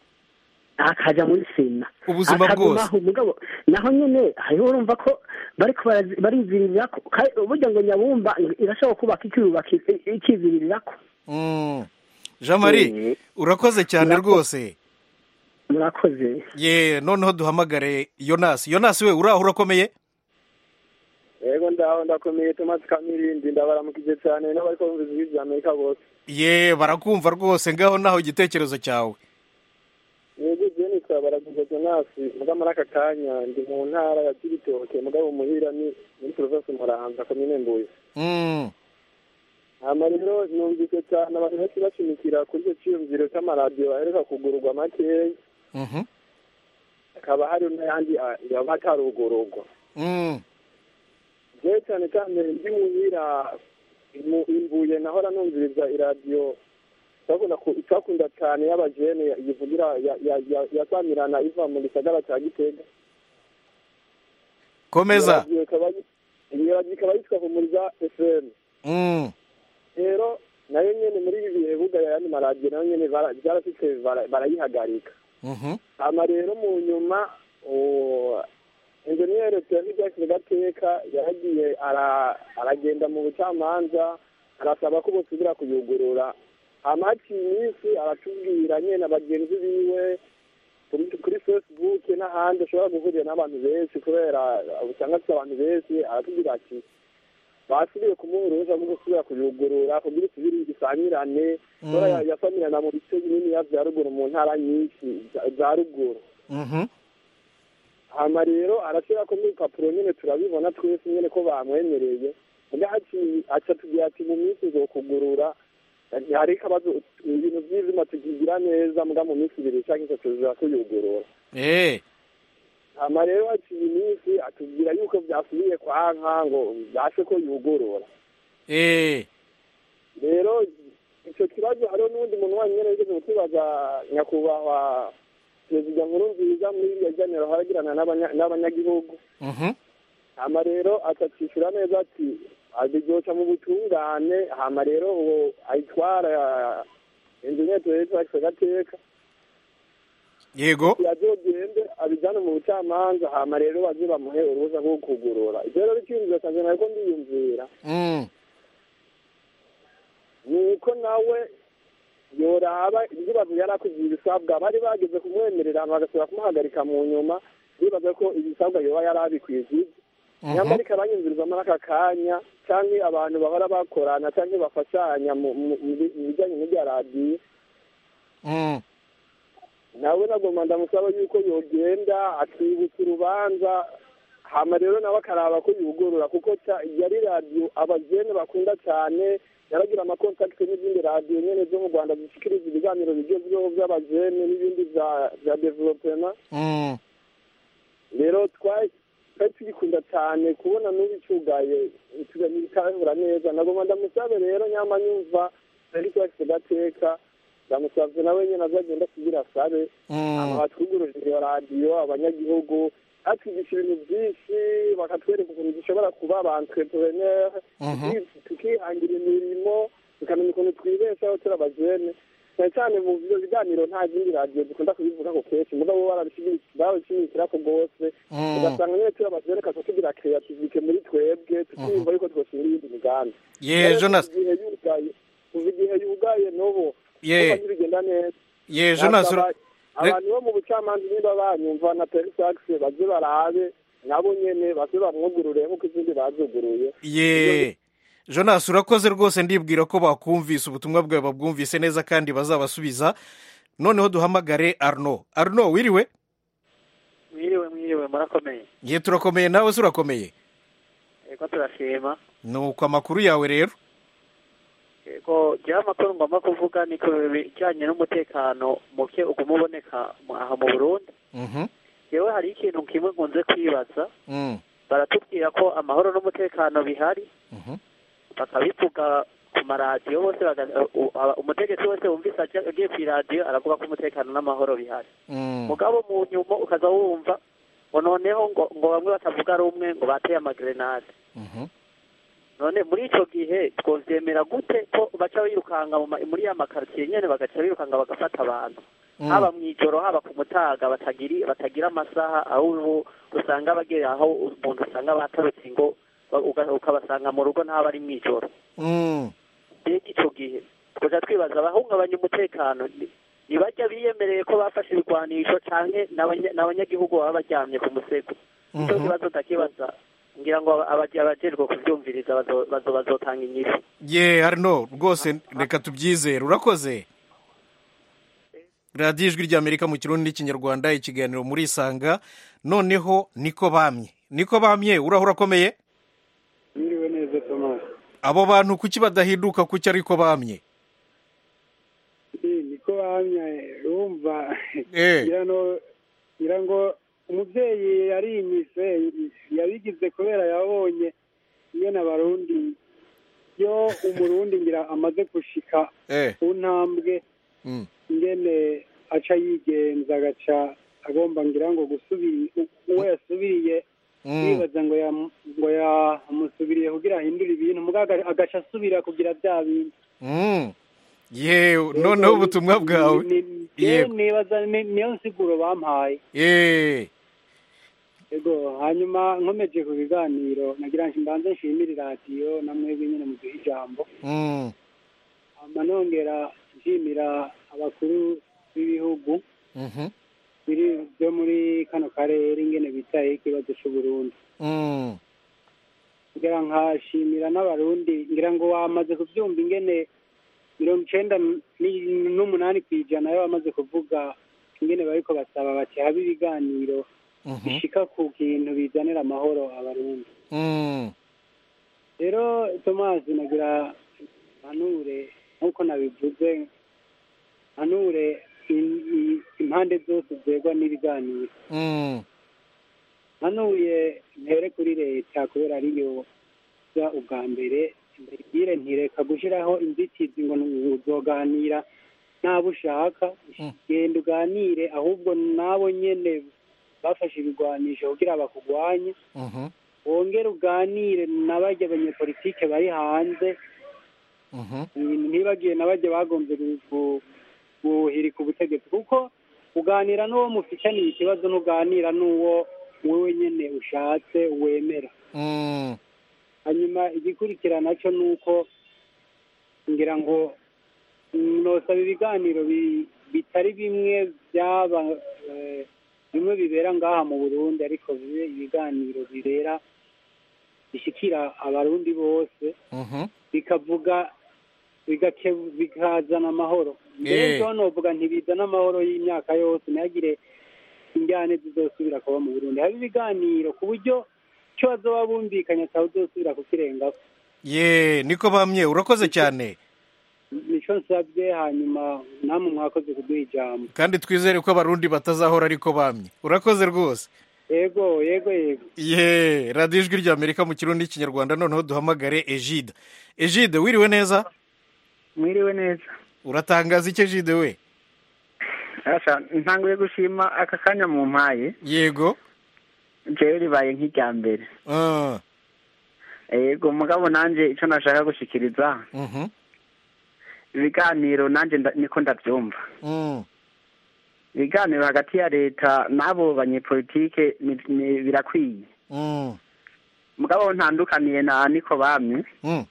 ubuzima bwose naho nyine hariho urumva ko barizirira ko burya ngo nyabumba irashobora kubaka ikiziririra ko Jean Marie urakoze cyane rwose murakoze noneho duhamagare Yonas we uraho urakomeye yego ndakomeye Thomas Kamirindi ndabaramukije cyane n'abari kumva ijwi rya Amerika bose barakumva rwose ngaho naho igitekerezo cyawe yego jeni twabaraguze Jonas muri aka kanya ndi mu ntara ya Cibitoke mugabo muhira ni muri province Muramvya komine Mbuye rero numvise cyane abantu benshi bashimikira kuri icyo cyiyumviro cy'amaradiyo baheruka kugururwa makeya hakaba hari n'ayandi yaba atarugururwa rero cyane cyane ndi muhira imbuye nahora numviriza iradiyo itakunda cyane y'abajene yivugira yasamirana iva mu gisagara cya Gitega komeza iyo ikaba yitwa Humuriza FM rero nayo nyene muri ibi bihe bugaya yandi maradiyo nayo nyene byarafite barayihagarika hama rero mu nyuma enjeniyeri Pierre Gateka yaragiye aragenda mu bucamanza arasaba ko bosubira kuyugurura hama haciye iminsi aratubwira nyene abagenzi biwe kuri Facebook n'ahandi ashobora guhurira n'abantu benshi kubera usanga afite abantu benshi aratubwira ati basubiye kumuhuruza mu gusubira kuyugurura kugira isubire isangirane kubera yasamirana mu bice binini vya ruguru mu ntara nyinshi za ruguru hama rero arashyirako n'ibipapuro nyine turabibona twese nyine ko bamwemereye aca tugira ati mu minsi uzokugurura hari akabazo ibintu by'izima tukigira neza mbwa mu minsi 2 cyangwa 3 tuza kuyugurura hama rero haciye iminsi atubwira yuko byasubiye kwanka ngo byashe ko yugurura rero icyo kibazo hariho n'undi muntu wanyine yigeze kutubaza nyakubahwa perezida Nkurunziza muri iriya janiro haragirana n'abanyagihugu hama rero akacishura neza ati abizoca mu butungane hama rero uwo ayitwara engineer Felix Gateka yego yazogende abijyana mu bucamanza hama rero baze bamuhe uruhushya rwo kugurura ibyo rero icyumviro cyanjye ntabwo ndiyumvira nuko nawe yoraba ibibazo yari akugira ibisabwa bari bageze kumwemerera bagasubira kumuhagarika mu nyuma bibaza ko ibisabwa yoba yari abikwije nyamara ikabanyumvirizamo n'aka kanya cyangwa abantu bahora bakorana cyangwa bafashanya mu bijyanye n'ibya radiyo nawe nagomba ndamusaba yuko yogenda akibutsa urubanza hama rero nawe akaraba ko yugurura kuko yari radiyo abajene bakunda cyane yaragira amakontakiti n'izindi radiyo nyine zo mu Rwanda zishikiriza ibiganiro bigezweho by'abajene n'ibindi bya developema rero twari tubikunda cyane kubona n'ubicugaye bikahura neza nagomba ndamusabe rero nyama nyumva Felix Gateka ndamusabye nawe nyine azagenda kugira asabe abatwuguruje iyo radiyo abanyagihugu atwigisha ibintu byinshi bakatwereka ukuntu dushobora kuba abantrepreneur tukihangira imirimo tukamenya ukuntu twibeshaho turi abajene cyane cyane mu byo biganiro nta zindi radiyo dukunda kubivuga ko kenshi mugabo barabishimikira ko rwose ugasanga nyine turi abajene kaza tugira creativite muri twebwe tukiyumva yuko twoshinga iyindi migambi Jonas kuva igihe yugaye n'ubu bigenda neza Jonas abantu bo mu bucamanza niba banyumva na Felix baze barabe nabo nyene baze bamwugurure nk'uko izindi bazuguruye Jonas urakoze rwose ndibwira ko bakumvise ubutumwa bwawe babwumvise neza kandi bazabasubiza noneho duhamagare Arno wiriwe murakomeye ngiye turakomeye nawe se urakomeye yego turashima nuko amakuru yawe rero yego jya amakuru ngomba kuvuga ni ku bijyanye n'umutekano muke uguma uboneka aha mu Burundi yewe hari ikintu kimwe nkunze kwibaza baratubwira ko amahoro n'umutekano bihari bakabivuga ku maradiyo bose umutegetsi wese wumvise agiye ku iradiyo aravuga ko umutekano n'amahoro bihari mugabo mu nyuma ukaza wumva ngo noneho ngo bamwe batavuga rumwe ngo bateye amagrenade none muri icyo gihe twovyemera gute ko baca birukanga muri ya makartier nyene bagaca birukanga bagafata abantu haba mw'ijoro haba ku mutaga batagira amasaha aho usanga bagera aho umuntu usanga batarutse ngo ukabasanga mu rugo ntaba ari mw'ijoro mbega icyo gihe twoja twibaza abahungabanya umutekano ntibajya biyemereye ko bafashe ibigwanisho canke n'abanyagihugu baba baryamye ku musego icyo kibazo ndakibaza ngira ngo abajejwe kubyumviriza bazotanga inyishu Arno rwose reka tubyizere urakoze radiyo ijwi ry'Amerika mu kirundi n'ikinyarwanda ikiganiro muri Isanga noneho niko bamye uraho urakomeye Mwiriwe neza Thomas abo bantu kuki badahinduka kuki ariko bamye niko bamye urumva ngira ngo umubyeyi yarinyise yabigize kubera yabonye ingene abarundi yo umurundi ngira amaze gushika ku ntambwe ingene aca yigenza agaca agomba ngira ngo uwo yasubiriye yibaza ngo yamusubiriye kugira ahindure ibintu mugaga agaca asubira kugira bya bintu noneho ubutumwa bwawe nibaza niyo nsiguro bampaye yego hanyuma nkomeje ku biganiro nagira ngo mbanze nshimire radiyo na mwebwe nyine muduhe ijambo nongera nshimira abakuru b'ibihugu byo muri kano karere ingene bitaye ikibazo cy'uburundi ngira nkashimira n'abarundi ngira ngo wamaze kubyumva ingene 98% yo bamaze kuvuga ingene bariko basaba bati habe ibiganiro bishika ku kintu bizanira amahoro abarundi. Rero Thomas nagira hanure nk'uko nabivuze, hanure impande zose zegwa n'ibiganiro. Hanuye mpere kuri leta kubera ariyo ya ubwa mbere mbere ntireka gushiraho inzitizi ngo uzoganira nabo ushaka, genda uganire ahubwo nabo nyene bafashe ibigwanisho kugira bakugwanye, wongere uganire n'abarya abanyepolitike bari hanze, ntibagiye n'abarya bagombye guhirika ubutegetsi, kuko uganira n'uwo mufitaniye ikibazo n'uganira n'uwo wewe nyene ushatse wemera. Hanyuma igikurikirana cyo nuko ngira ngo nosaba ibiganiro bitari bimwe byaba bimwe bibera ngaha mu Burundi, ariko bibe ibiganiro bibera bishikira abarundi bose, bikavuga bikazana amahoro. Mbere novuga ntibizana amahoro y'imyaka yose, ntihagire injyane zizosubira kuba mu Burundi. Haba ibiganiro ku buryo cyo bazoba bumvikanye atawuzosubira kukirengako. Niko bamye, urakoze cyane. Nico nsabye, hanyuma namwe mwakoze kuduha ijambo. Kandi twizere ko abarundi batazahora ariko bamye. Urakoze rwose. Yego. Radio Ijwi ry'Amerika mu Kirundi n'Ikinyarwanda. Noneho duhamagare Egide. Egide, wiriwe neza? Mwiriwe neza. Uratangaza iki Egide we? Asha ntanguye gushima aka kanya mu mpaye. Yego. Jewe ribaye nk'irya mbere. Yego, mugabo nanje ico nashaka gushikiriza. Ibiganiro nanje niko ndavyumva. Ibiganiro hagati ya leta n'abo banyepolitike birakwiye. Mugabo ntandukaniye na niko bamye.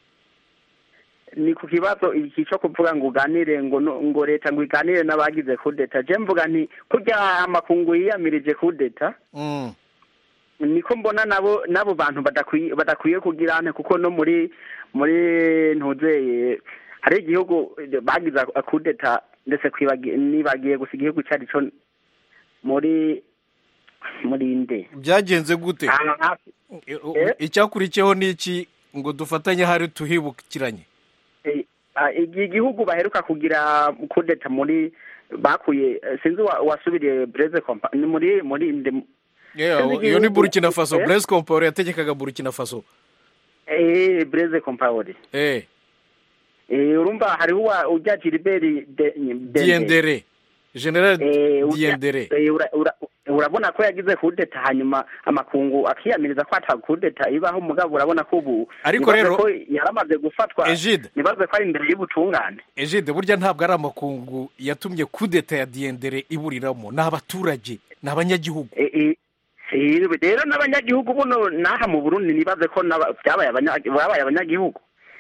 Ni ku kibazo iki cyo kuvuga ngo uganire ngo leta ngo iganire n'abagize kudeta. Je mvuga nti kurya amakungu yiyamirije kudeta. Niko mbona nabo bantu badakwiye kugirane, kuko no muri ntuzeye hari igihugu bagize kudeta ndetse nibagiye gusa igihugu cyari cyo muri nde byagenze gute? Icyakurikiyeho n'iki ngo dufatanye hari tuhibukiranye? Igihugu baheruka kugira kudeta muri bakuye sinzi wasubiriye Blaise Compaoré muri nde. Iyo ni Burkina Faso. Blaise Compaoré yategekaga Burkina Faso. Blaise Compaoré. Urumva hariho ujya Gilbert Diendere, General Diendere. Urabona ko yagize kudeta hanyuma amakungu akiyamiriza ko ata kudeta ibaho, mugabo urabona ko ubu ariko rero ko yaramaze gufatwa. Nibaze ko ari imbere y'ubutungane. Egide, burya ntabwo ari amakungu yatumye kudeta ya Diendere iburiramo, n'abaturage, n'abanyagihugu. Rero n'abanyagihugu buno naha mu Burundi nibaze ko byabaye abanyagihugu.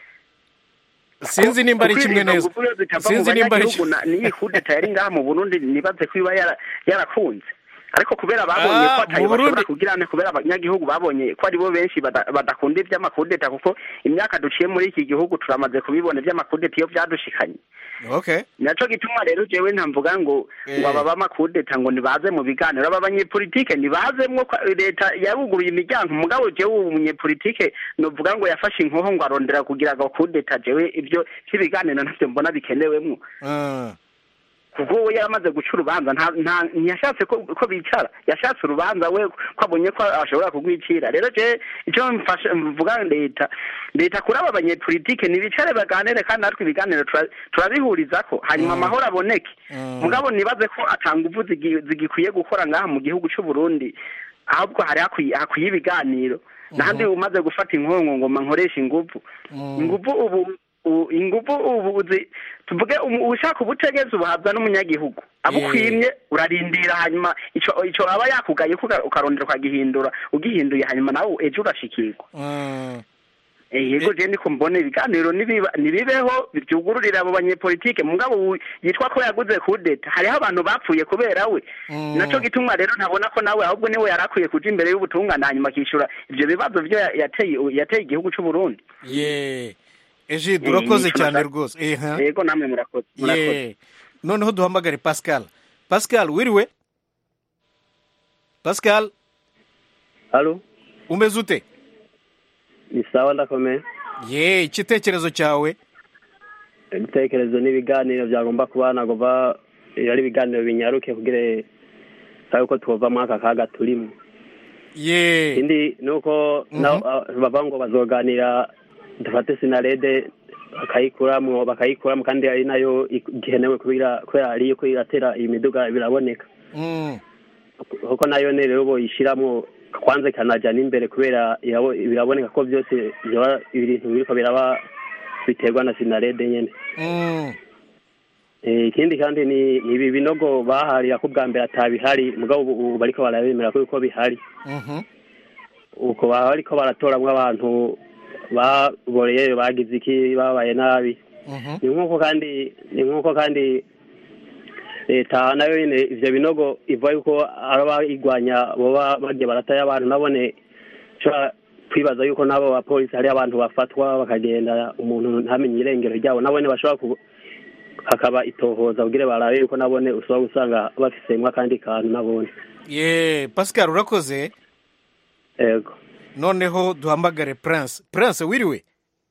Sinzi nimba ari kimwe neza. Sinzi nimba ari ni kudeta yari ngaha mu Burundi, nibaze ko iba yarakunze. Ariko kubera babonye ko atayibashobora kugirane, kubera abanyagihugu babonye ko ari bo benshi badakunda iby'amakudeta, kuko imyaka duciye muri iki gihugu turamaze kubibona iby'amakudeta iyo byadushikanye. Naco gituma rero jewe ntamvuga ngo aba bamakudeta ngo nibaze mu biganiro, aba banyepolitike nibazemwo leta yaruguruye imiryango, mugabo jewe umunyepolitike novuga ngo yafashe inkoho ngo arondera kugira ngo kudeta, jewe ibyo by'ibiganiro ntavyo mbona bikenewemwo. Kuko we yaramaze guca urubanza, ntiyashatse ko bicara, yashatse urubanza we ko abonye ko ashobora kugwicira. Rero je icyo mvuga leta kuri aba banyepolitike nibicare baganire, kandi natwe ibiganiro turabihurizako hanyuma amahoro aboneke. Mugabo nibaze ko atanga uvu zigikwiye gukora ngaha mu gihugu cy'u Burundi, ahubwo hari hakwiye ibiganiro. Nahandi umaze gufata inkongo ngoma nkoresha inguvu ubu tuvuge ushaka ubutegetsi ubuhabwa n'umunyagihugu, abukwimye urarindira, hanyuma ico aba yakugaye ukarondera ukagihindura, ugihinduye hanyuma nawe ejo urashikirwa. Yego, je niko mbona ibiganiro nibibeho byugururira abo banyepolitike, mugabo yitwa ko yaguze kudeta, hariho abantu bapfuye kubera we. Naco gituma rero ntabona ko nawe ahubwo niwe yarakwiye kuja imbere y'ubutungane hanyuma akishura ivyo bibazo byo yateye igihugu cy'u Burundi. Egide, urakoze cyane rwose. Yego, namwe murakoze. Noneho duhamagare Pascal. Pascal wiriwe Pascal Halo umeze ute? Ni sawa ndakomeye. Igitekerezo cyawe? Ibitekerezo n'ibiganiro byagomba kubana gova ari ibiganiro binyaruke kugira sabe ko twova mwaka kaga turimo. Indi nuko bavango bazoganira dufate sinarede bakayikuramwo kandi ari nayo igenewe kubira ari ko iratera imiduga biraboneka. Huko nayo rero bo yishiramwo kwanze kanaja n'imbere kubera biraboneka ko byose ibintu biriko biraba biterwa na sinarede nyene. Ikindi kandi ni ibi binogo baharira ko bwa mbere atabihari mugabo ubu bariko barabemera ko bihari. Uko bariko baratoramwe abantu baboreye bagize iki babaye nabi. Ni nkuko kandi leta nayo nyene ivyo binogo ivuga yuko araba igwanya boba bagiye barataya abantu nabone kwibaza yuko nabo ba police hari abantu bafatwa bakagenda umuntu ntamenye irengero ryabo nabone bashobora hakaba itohoza kugira barabe yuko nabone usanga bafisemwa kandi kantu nabone. Pascal urakoze. Yego. Noneho duhamagare Prince wiriwe?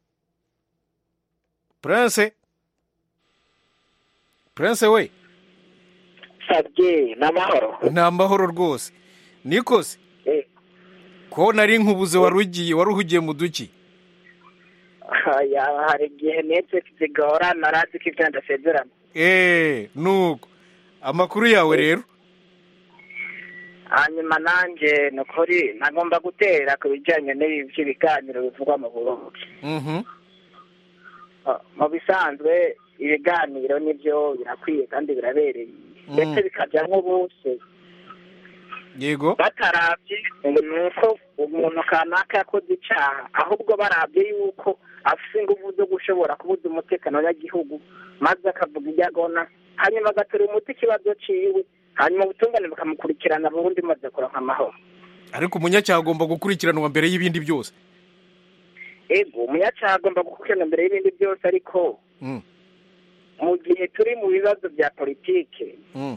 Prince we? Sabye n'amahoro rwose. Nikose? Ko nari nkubuze waruhugiye mu duki? Hari igihe netse kizigora narazi ko ivyo ndasezerana. Nuko amakuru yawe rero? Hanyuma nanje nukuri nagomba gutera ku bijanye n'ibiganiro bivugwa mu Burundi. Mu bisanzwe ibiganiro nivyo birakwiye kandi birabereye. Ndetse bikajyamo bose. Yego. Bataravye nuko umuntu kanaka yakoze icyaha ahubwo barabye yuko afise ingufu zo gushobora kubuza umutekano w'agihugu maze akavuga ibyagona hanyuma agatera umuti ikibazo ciwe hanyuma ubutungane bukamukurikirana Burundi maze kuronka amahoro. Ariko umunyacyaha agomba gukurikiranwa mbere y'ibindi byose. Umunyacyaha agomba gukurikiranwa mbere y'ibindi byose ariko mu gihe turi mu bibazo bya politike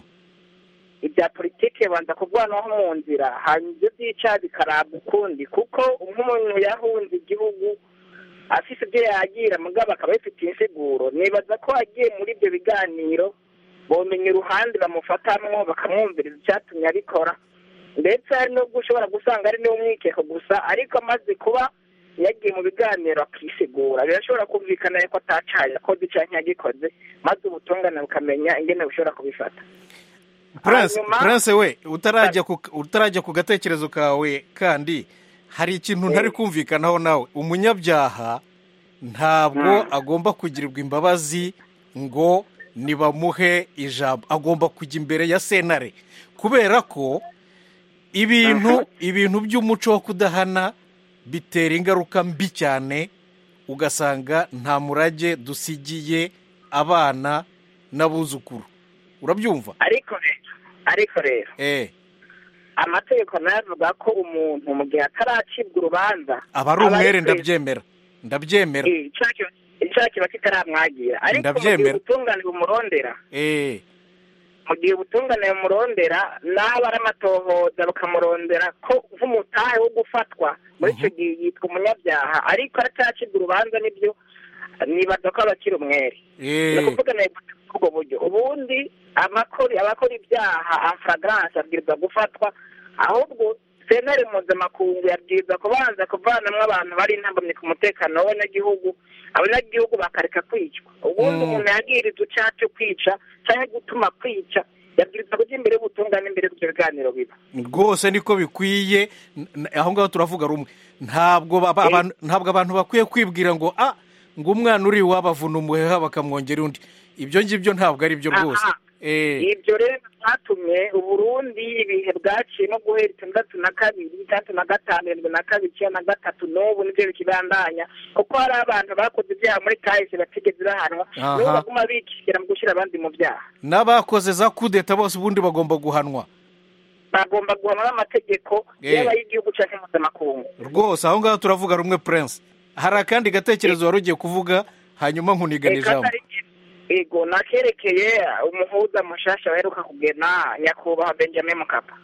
ibya politike banza kuvanaho mu nzira hanyuma ibyo by'icyaha bikarabwa ukundi kuko nk'umuntu yahunze igihugu afise ibyo yagira mugabo akaba yifitiye insiguro nibaza ko agiye muri ibyo biganiro bomenya uruhande bamufatamwo bakamwumviriza icyatumye abikora ndetse hari no gushobora gusanga ari n'umwikeko gusa ariko amaze kuba yagiye mu biganiro akisigura birashobora kumvikana ko atacaye yakoze icyaha yagikoze maze ubutungane bukamenya ingene bushobora kubifata. Prince we utarajya ku gatekerezo kawe kandi hari ikintu ntari kumvikanaho nawe umunyabyaha ntabwo agomba kugirirwa imbabazi ngo nibamuhe ijambo agomba kujya imbere ya sentare kubera ko ibintu by'umuco wo kudahana bitera ingaruka mbi cyane ugasanga nta murage dusigiye abana n'abuzukuru urabyumva ariko rero amategeko nayo avuga ko umuntu mu gihe ataracibwa urubanza aba ari umwere ndabyemera icyaha kiba kitaramwagira ariko mu gihe ubutungane bumurondera mu gihe ubutungane bumurondera n'aba ari amatohoza bakamurondera ko nk'umutahe wo gufatwa muri icyo gihe yitwa umunyabyaha ariko ataracibwa urubanza nibyo nibaza ko aba akiri umwere ni ukuvuga ubwo buryo ubundi abakora ibyaha afragrance abwirizwa gufatwa ahubwo sentare mpuzamakungu yabwirizwa kubanza kuvanamwo abantu bari intambamyi ku mutekano abanyagihugu bakareka kwicwa ubundi umuntu yagiriza icyaha cyo kwica cyangwa gutuma kwica yabwirizwa kujya imbere y'ubutungane imbere y'ibyo biganiro biba rwose niko bikwiye aho ngaho turavuga rumwe ntabwo abantu bakwiye kwibwira ngo ngo umwana uri wabavuna umuheha bakamwongera undi ibyo ngibyo ntabwo ari byo rwose ibyo rero byatumye uburundi ibihe bwaciyemo guhera 62 65 72 93 n'ubu nibyo bikibandanya kuko hari abantu bakoze ibyaha muri kahise batigeze bahanwa n'ubu baguma bikishyira mu gushyira abandi mu byaha n'abakoze za kudeta bose ubundi bagomba guhanwa n'amategeko yaba y'igihugu cyangwa mpuzamakungu rwose aho ngaho turavuga rumwe Prince hari akandi gatekerezo wari ugiye kuvuga hanyuma nkuniga ijambo ego nakerekeye umuhuza mushasha baheruka kugena nyakubahwa Benjamin Mkapa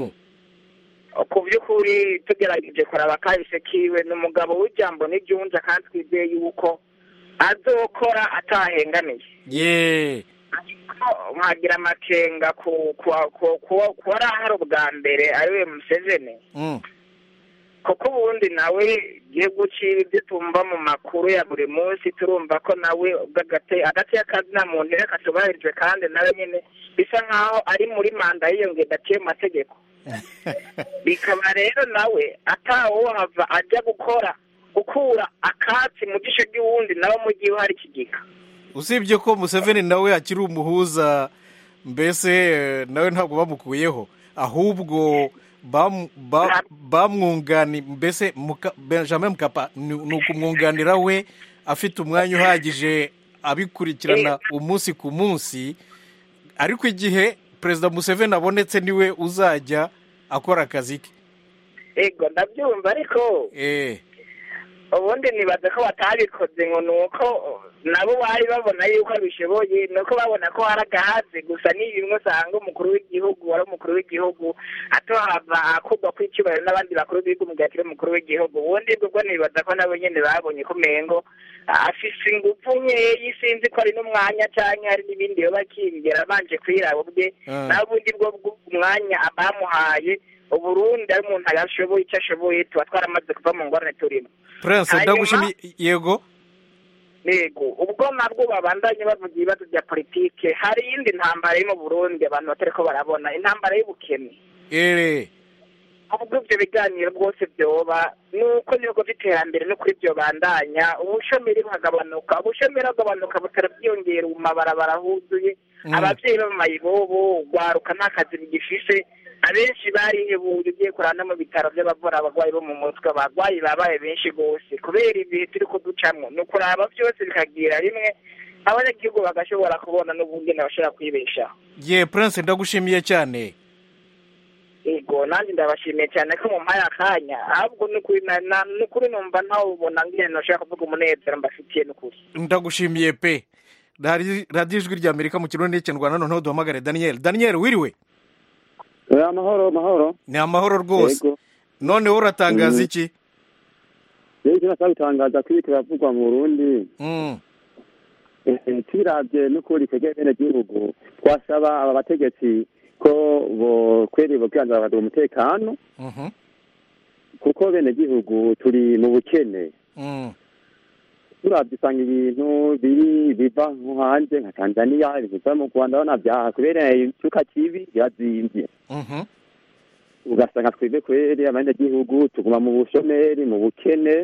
ku by'ukuri tugerageje kuraba kahise kiwe ni umugabo w'ijambo n'iryunja kandi twizeye yuko azokora atahengamiye nkagira amakenga kuba hari ubwa mbere ariwe Museveni kuko ubundi nawe igihugu ciwe ibyo tumva mu makuru ya buri munsi turumva ko nawe agati y'akazina mu ntera katubahirijwe kandi nawe nyine bisa nkaho ari muri manda yiyongeye adaciye mu mategeko bikaba rero nawe atawohava ajya gukura akatsi mu gisho ry'uwundi nawe mu gihe hari ikigika usibye ko Museveni nawe akiri umuhuza mbese nawe ntabwo bamukuyeho ahubwo bamwungani mbese Benjamin Mkapa ni ukumwunganira we afite umwanya uhagije abikurikirana umunsi ku munsi ariko igihe perezida Museveni abonetse niwe uzajya akora akazi ke ego ndabyumva ariko ubundi nibaza ko batabikoze ngo ni uko nabo bari babona yuko bishoboye ni uko babona ko hari agahazi gusa ni bimwe usanga umukuru w'igihugu wari umukuru w'igihugu atohava akugwa kw'icyubahiro n'abandi bakuru b'igihugu mu gihe akiri umukuru w'igihugu ubundi bwo nibaza ko nabo nyine babonye ko umengo afise ingufu nkeyi sinzi ko ari n'umwanya cyangwa hari n'ibindi yoba akingera abanje kwiraba ubwe n'ubundi bwo umwanya bamuhaye uburundi ari umuntu yashoboye icyo ashoboye tuba twaramaze kuva mu ngorane turimo Prince ndagushimiye yego ubwo nabwo babandanye bavuga ibibazo bya politike hari iyindi ntambara iri mu Burundi abantu batari ko barabona intambara y'ubukene ubwo ibyo biganiro bwose byoba nuko n'ibigo by'iterambere no kuri byo bandanya ubushomeri bukagabanuka butari bwiyongera mu mabarabara huzuye ababyeyi bo mu mayibobo ugwaruka nta kazi bigifise abenshi barihebuye ugiye kurana mu bitaro by'abavura abagwayi bo mu mutwe abagwayi babaye benshi gose kubera ibihe turi kuducamwo ni ukuraba byose bikagira rimwe abanyagihugu bagashobora kubona n'ubundi bashobora kwibeshaho Prince ndagushimiye cyane ego nanjye ndabashimiye cyane ko mu mpaya akanya ahubwo n'ukuri numva ntawubona ngene nashaka kuvuga umunezero mbafitiye n'ukuri ndagushimiye pe radiyo ijwi rya Amerika mu kirundi n'ikinyarwanda noneho duhamagare Daniel wiriwe amahoro ni amahoro rwose noneho uratangaza iki rero nashaka ko ibiti biravugwa mu Burundi tubiravye n'ukuri twebwe benegihugu twasaba aba bategetsi ko bokweri bokwihanzira bakaduha umutekano kuko benegihugu turi mu bukene turavye usanga ibintu biva nko hanze nka Tanzania ibintu biva mu Rwanda navyaha kubera icuka kibi yazimvye ugasanga twebwe kweri abanyagihugu tuguma mu bushomeri mu bukene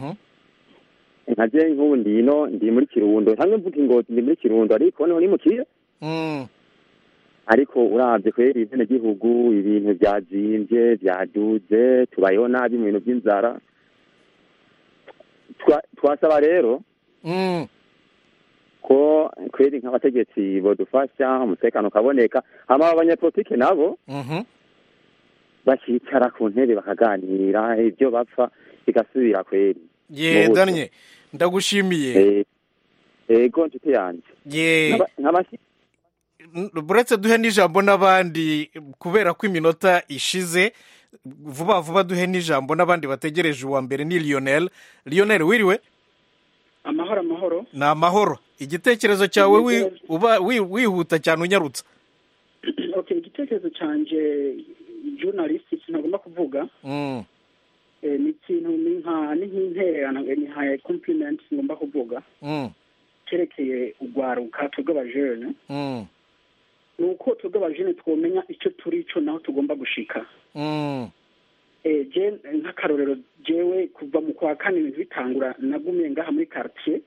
nkaje nk'ubu ndi muri Kirundo hamwe mvuga Ingozi ndi muri Kirundo ariko noneho ni mu Kiye ariko uravye kweri abanyagihugu ibintu byazimvye byaduze tubayeho nabi mu bintu by'inzara twasaba rero ko kweri nk'abategetsi bodufasha umutekano ukaboneka hama abanyapolitike nabo bakicara ku ntebe bakaganira ibyo bapfa bigasubira kweri Daniel ndagushimiye ego nshuti yanjye buretse duhe n'ijambo n'abandi kubera ko iminota ishize vuba vuba duhe n'ijambo n'abandi bategereje uwa mbere ni Lionel wiriwe amahoro ni amahoro igitekerezo cyawe wihuta cyane unyarutsa igitekerezo cyanjye journalist sinagomba kuvuga ni ikintu ni nk'intererano ni nka compliment ngomba kuvuga cyerekeye urwaruka tw'abajene ni uko tw'abajene twomenya icyo turi cyo naho tugomba gushika nk'akarorero jewe kuva mu kwa kane ibintu bitangura nagumye ngaha muri quartier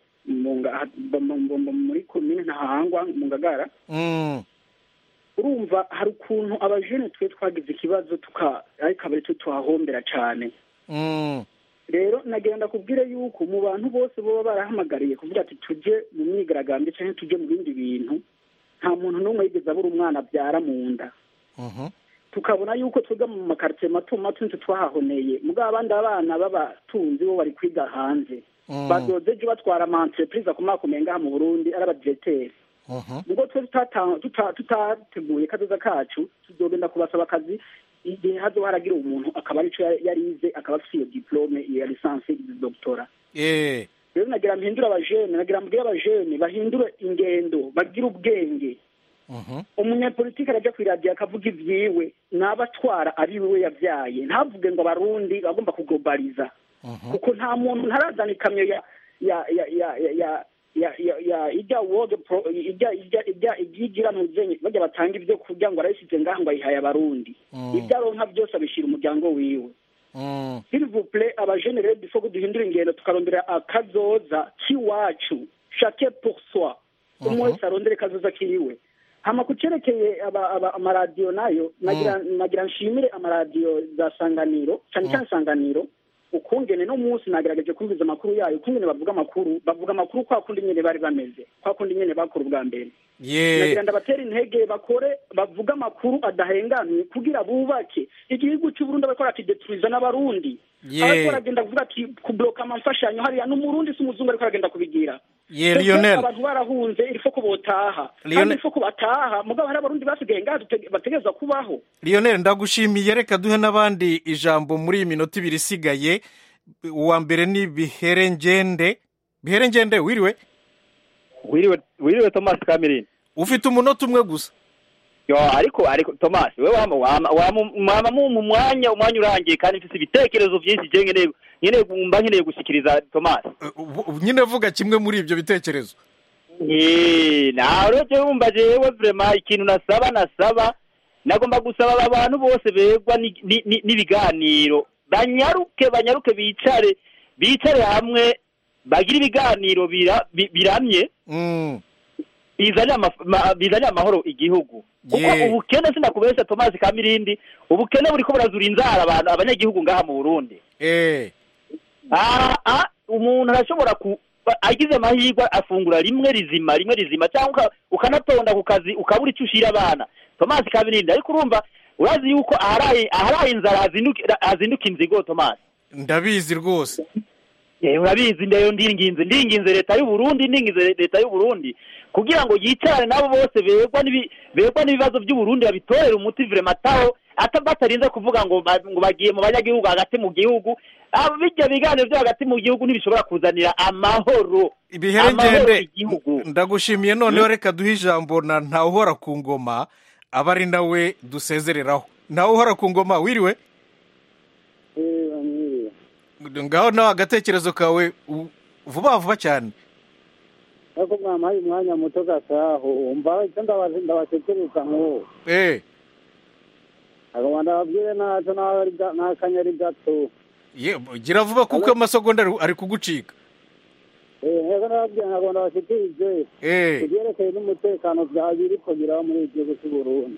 muri commune Ntahangwa mu Ngagara urumva hari ukuntu abajene twe twagize ikibazo ariko abari tuhahombera cyane rero nagenda kubwire yuko mu bantu bose baba barahamagariye kuvuga ati tujye mu myigaragambyo cyangwa tujye mu bindi bintu nta muntu n'umwe yigeze abura umwana abyara mu nda tukabona yuko twiga mu makaritiye mato mato ntitwe twahahoneye mugabo abandi abana b'abatunzi bo bari kwiga hanze bazoze ejo batwara ama-entreprise akomakomeye ngaha mu burundi ari abadiregiteri ubwo twe tutateguye kazoza kacu tuzogenda kubasaba akazi igihe hazoba haragira umuntu akaba arico yarize akaba afite iyo diplome ya lisansi doctora rero nagira mpindura abajene nagira mbwira abajene bahindure ingendo bagira ubwenge umunyapolitiki araja kwiradiyo akavuga ivyiwe n'abatwara ari we yavyaye ntavuge ngo abarundi bagomba kuglobaliza kuko nta muntu ntarazana ikamyo ijya world igira ntuzenye bajya batanga ibyo kurya ngo arayishyize ngaha ngo ayihaye abarundi ibyo aronka byose abishyira umuryango wiwe s'il vous plaît abajene rero dufo duhindura ingendo tukarondera akazoza k'iwacu chacun pour soi umwe wese arondere kazoza kiwe hama kucerekeye amaradiyo nayo nagira nshimire amaradiyo za Sanganiro cyane cyane Sanganiro ukungene no munsi nagerageje kumviza amakuru yayo ukungene bavuga amakuru kwa kundi nyene bari bameze kwa kundi nyene bakora ubwa mbere nagira ndabatera intege bakore bavuga amakuru adahengamye kugira bubake igihugu cy'u Burundi bakora ati detruiza n'abarundi ariko aragenda kuvuga ati kubloka amafashanyo hariya n'umurundi s'umuzungu ariko aragenda kubigira Lionel abantu barahunze irifo ko botaha kandi irifo ko bataha mugabo hari abarundi basigaye ngaha bategeza kubaho Lionel ndagushimiye reka duhe n'abandi ijambo muri iyi minota ibiri isigaye uwa mbere ni Biherengende wiriwe Thomas Kamirindi ufite umunota umwe gusa ariko Thomas wewe wama mu mwanya urangiye kandi mfise ibitekerezo byinshi je nkeneye gushikiriza Thomas nyine vuga kimwe muri ibyo bitekerezo nawe wumva jewe vraiment ikintu nasaba nagomba gusaba abantu bose begwa n'ibiganiro banyaruke bicare hamwe bagira ibiganiro biramye bizanye amahoro igihugu kuko ubukene sinakubesha Thomas Kamirindi ubukene buriko burazura inzara abanyagihugu ngaha mu Burundi umuntu arashobora agize amahirwe afungura rimwe rizima cyangwa ukanatonda ku kazi ukabura icyo ushira abana Thomas Kamirindi ariko urumva urazi yuko aharaye inzara azinduka inzigo Thomas ndabizi rwose urabizi ndayo ndinginze leta y'u Burundi kugira ngo yicarane nabo bose begwa n'ibibazo by'u Burundi babitorera umuti vremataho batarinze kuvuga ngo bagiye mu banyagihugu hagati mu gihugu bijya biganiro byo hagati mu gihugu ntibishobora kuzanira amahoro Ibiherengende ndagushimiye noneho reka duhe ijambo na Ntawuhora ku ngoma aba ari nawe dusezereraho Ntawuhora ku ngoma wiriwe ngaho nawe agatekerezo kawe vuba cyane ariko mwampaye umwanya muto gasaho umva icyo ndabatekereza nk'uwo agomba ndababwire ntacyo n'akanyari gato gira vuba kuko amasegonda ari kugucika neza ndababwire ntabwo ndabashikirije kubyerekeye n'umutekano byaba biri kugeraho muri iki gihugu cy'u Burundi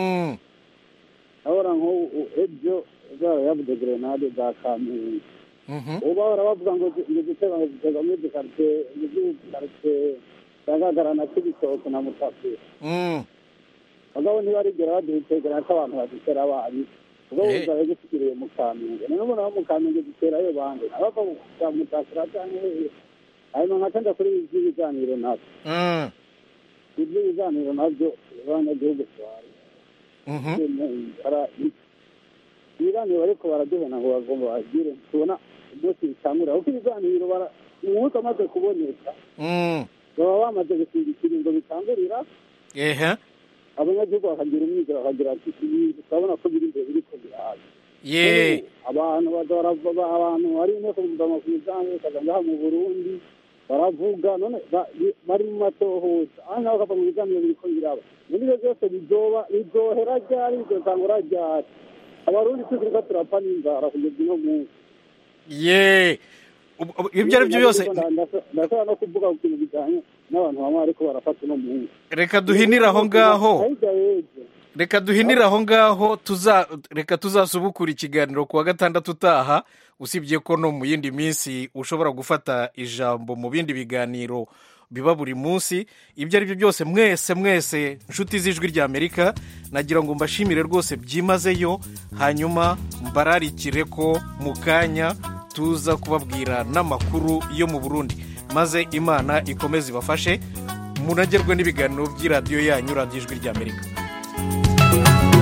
ahora nk'ubu ebyo yavuze grenade za Kamenge ubu bahora bavuga ngo igitego gitega muri dukaritsiye cyagagarana cy'ibitoki na Mutapira bagabo ntibarigera badutegera ko abantu badutera abari ubwo buzaye gusikiriye mu Kamenge none ubona mu Kamenge duterayo bande abava mu Mutapira cyane hanyuma nkatenda kuri ibi biganiro nabyo ibyo biganiro nabyo abanyagihugu twari ibiganiro bariko baraduhena ngo bagomba bagire tubona umunsi bitangura kuko ibiganiro umunsi amaze kuboneka baba bamaze gusindikira ngo bitangurira abanyagihugu bakagira umwizero bakagira ati turabona ko biri imbere biriko birahaza abantu bari inteko mpuzamakungu bakaza ngaha mu Burundi baravuga none bari mu matohoza aho naho bakava mu biganiro biriko biraba muri ibyo byose bizohera ryari bizotangura ryari abarundi turiko turapfa n'inzara kugeza uno munsi ibyo ari byo byose ndashobora no kuvuga ku kintu bijyanye n'abantu bamwe ariko barafata uno munsi reka duhinire aho ngaho reka tuzasubukura ikiganiro kuwa gatandatu utaha usibye ko no mu yindi minsi ushobora gufata ijambo mu bindi biganiro biba buri munsi ibyo ari byo byose mwese inshuti z'ijwi ry'Amerika nagira ngo mbashimire rwose byimazeyo hanyuma mbararikire ko mu kanya tuza kubabwira n'amakuru yo mu Burundi, maze Imana ikomeze ibafashe munagerwe n'ibiganiro by'iradiyo yanyu, radiyo ijwi ry'Amerika.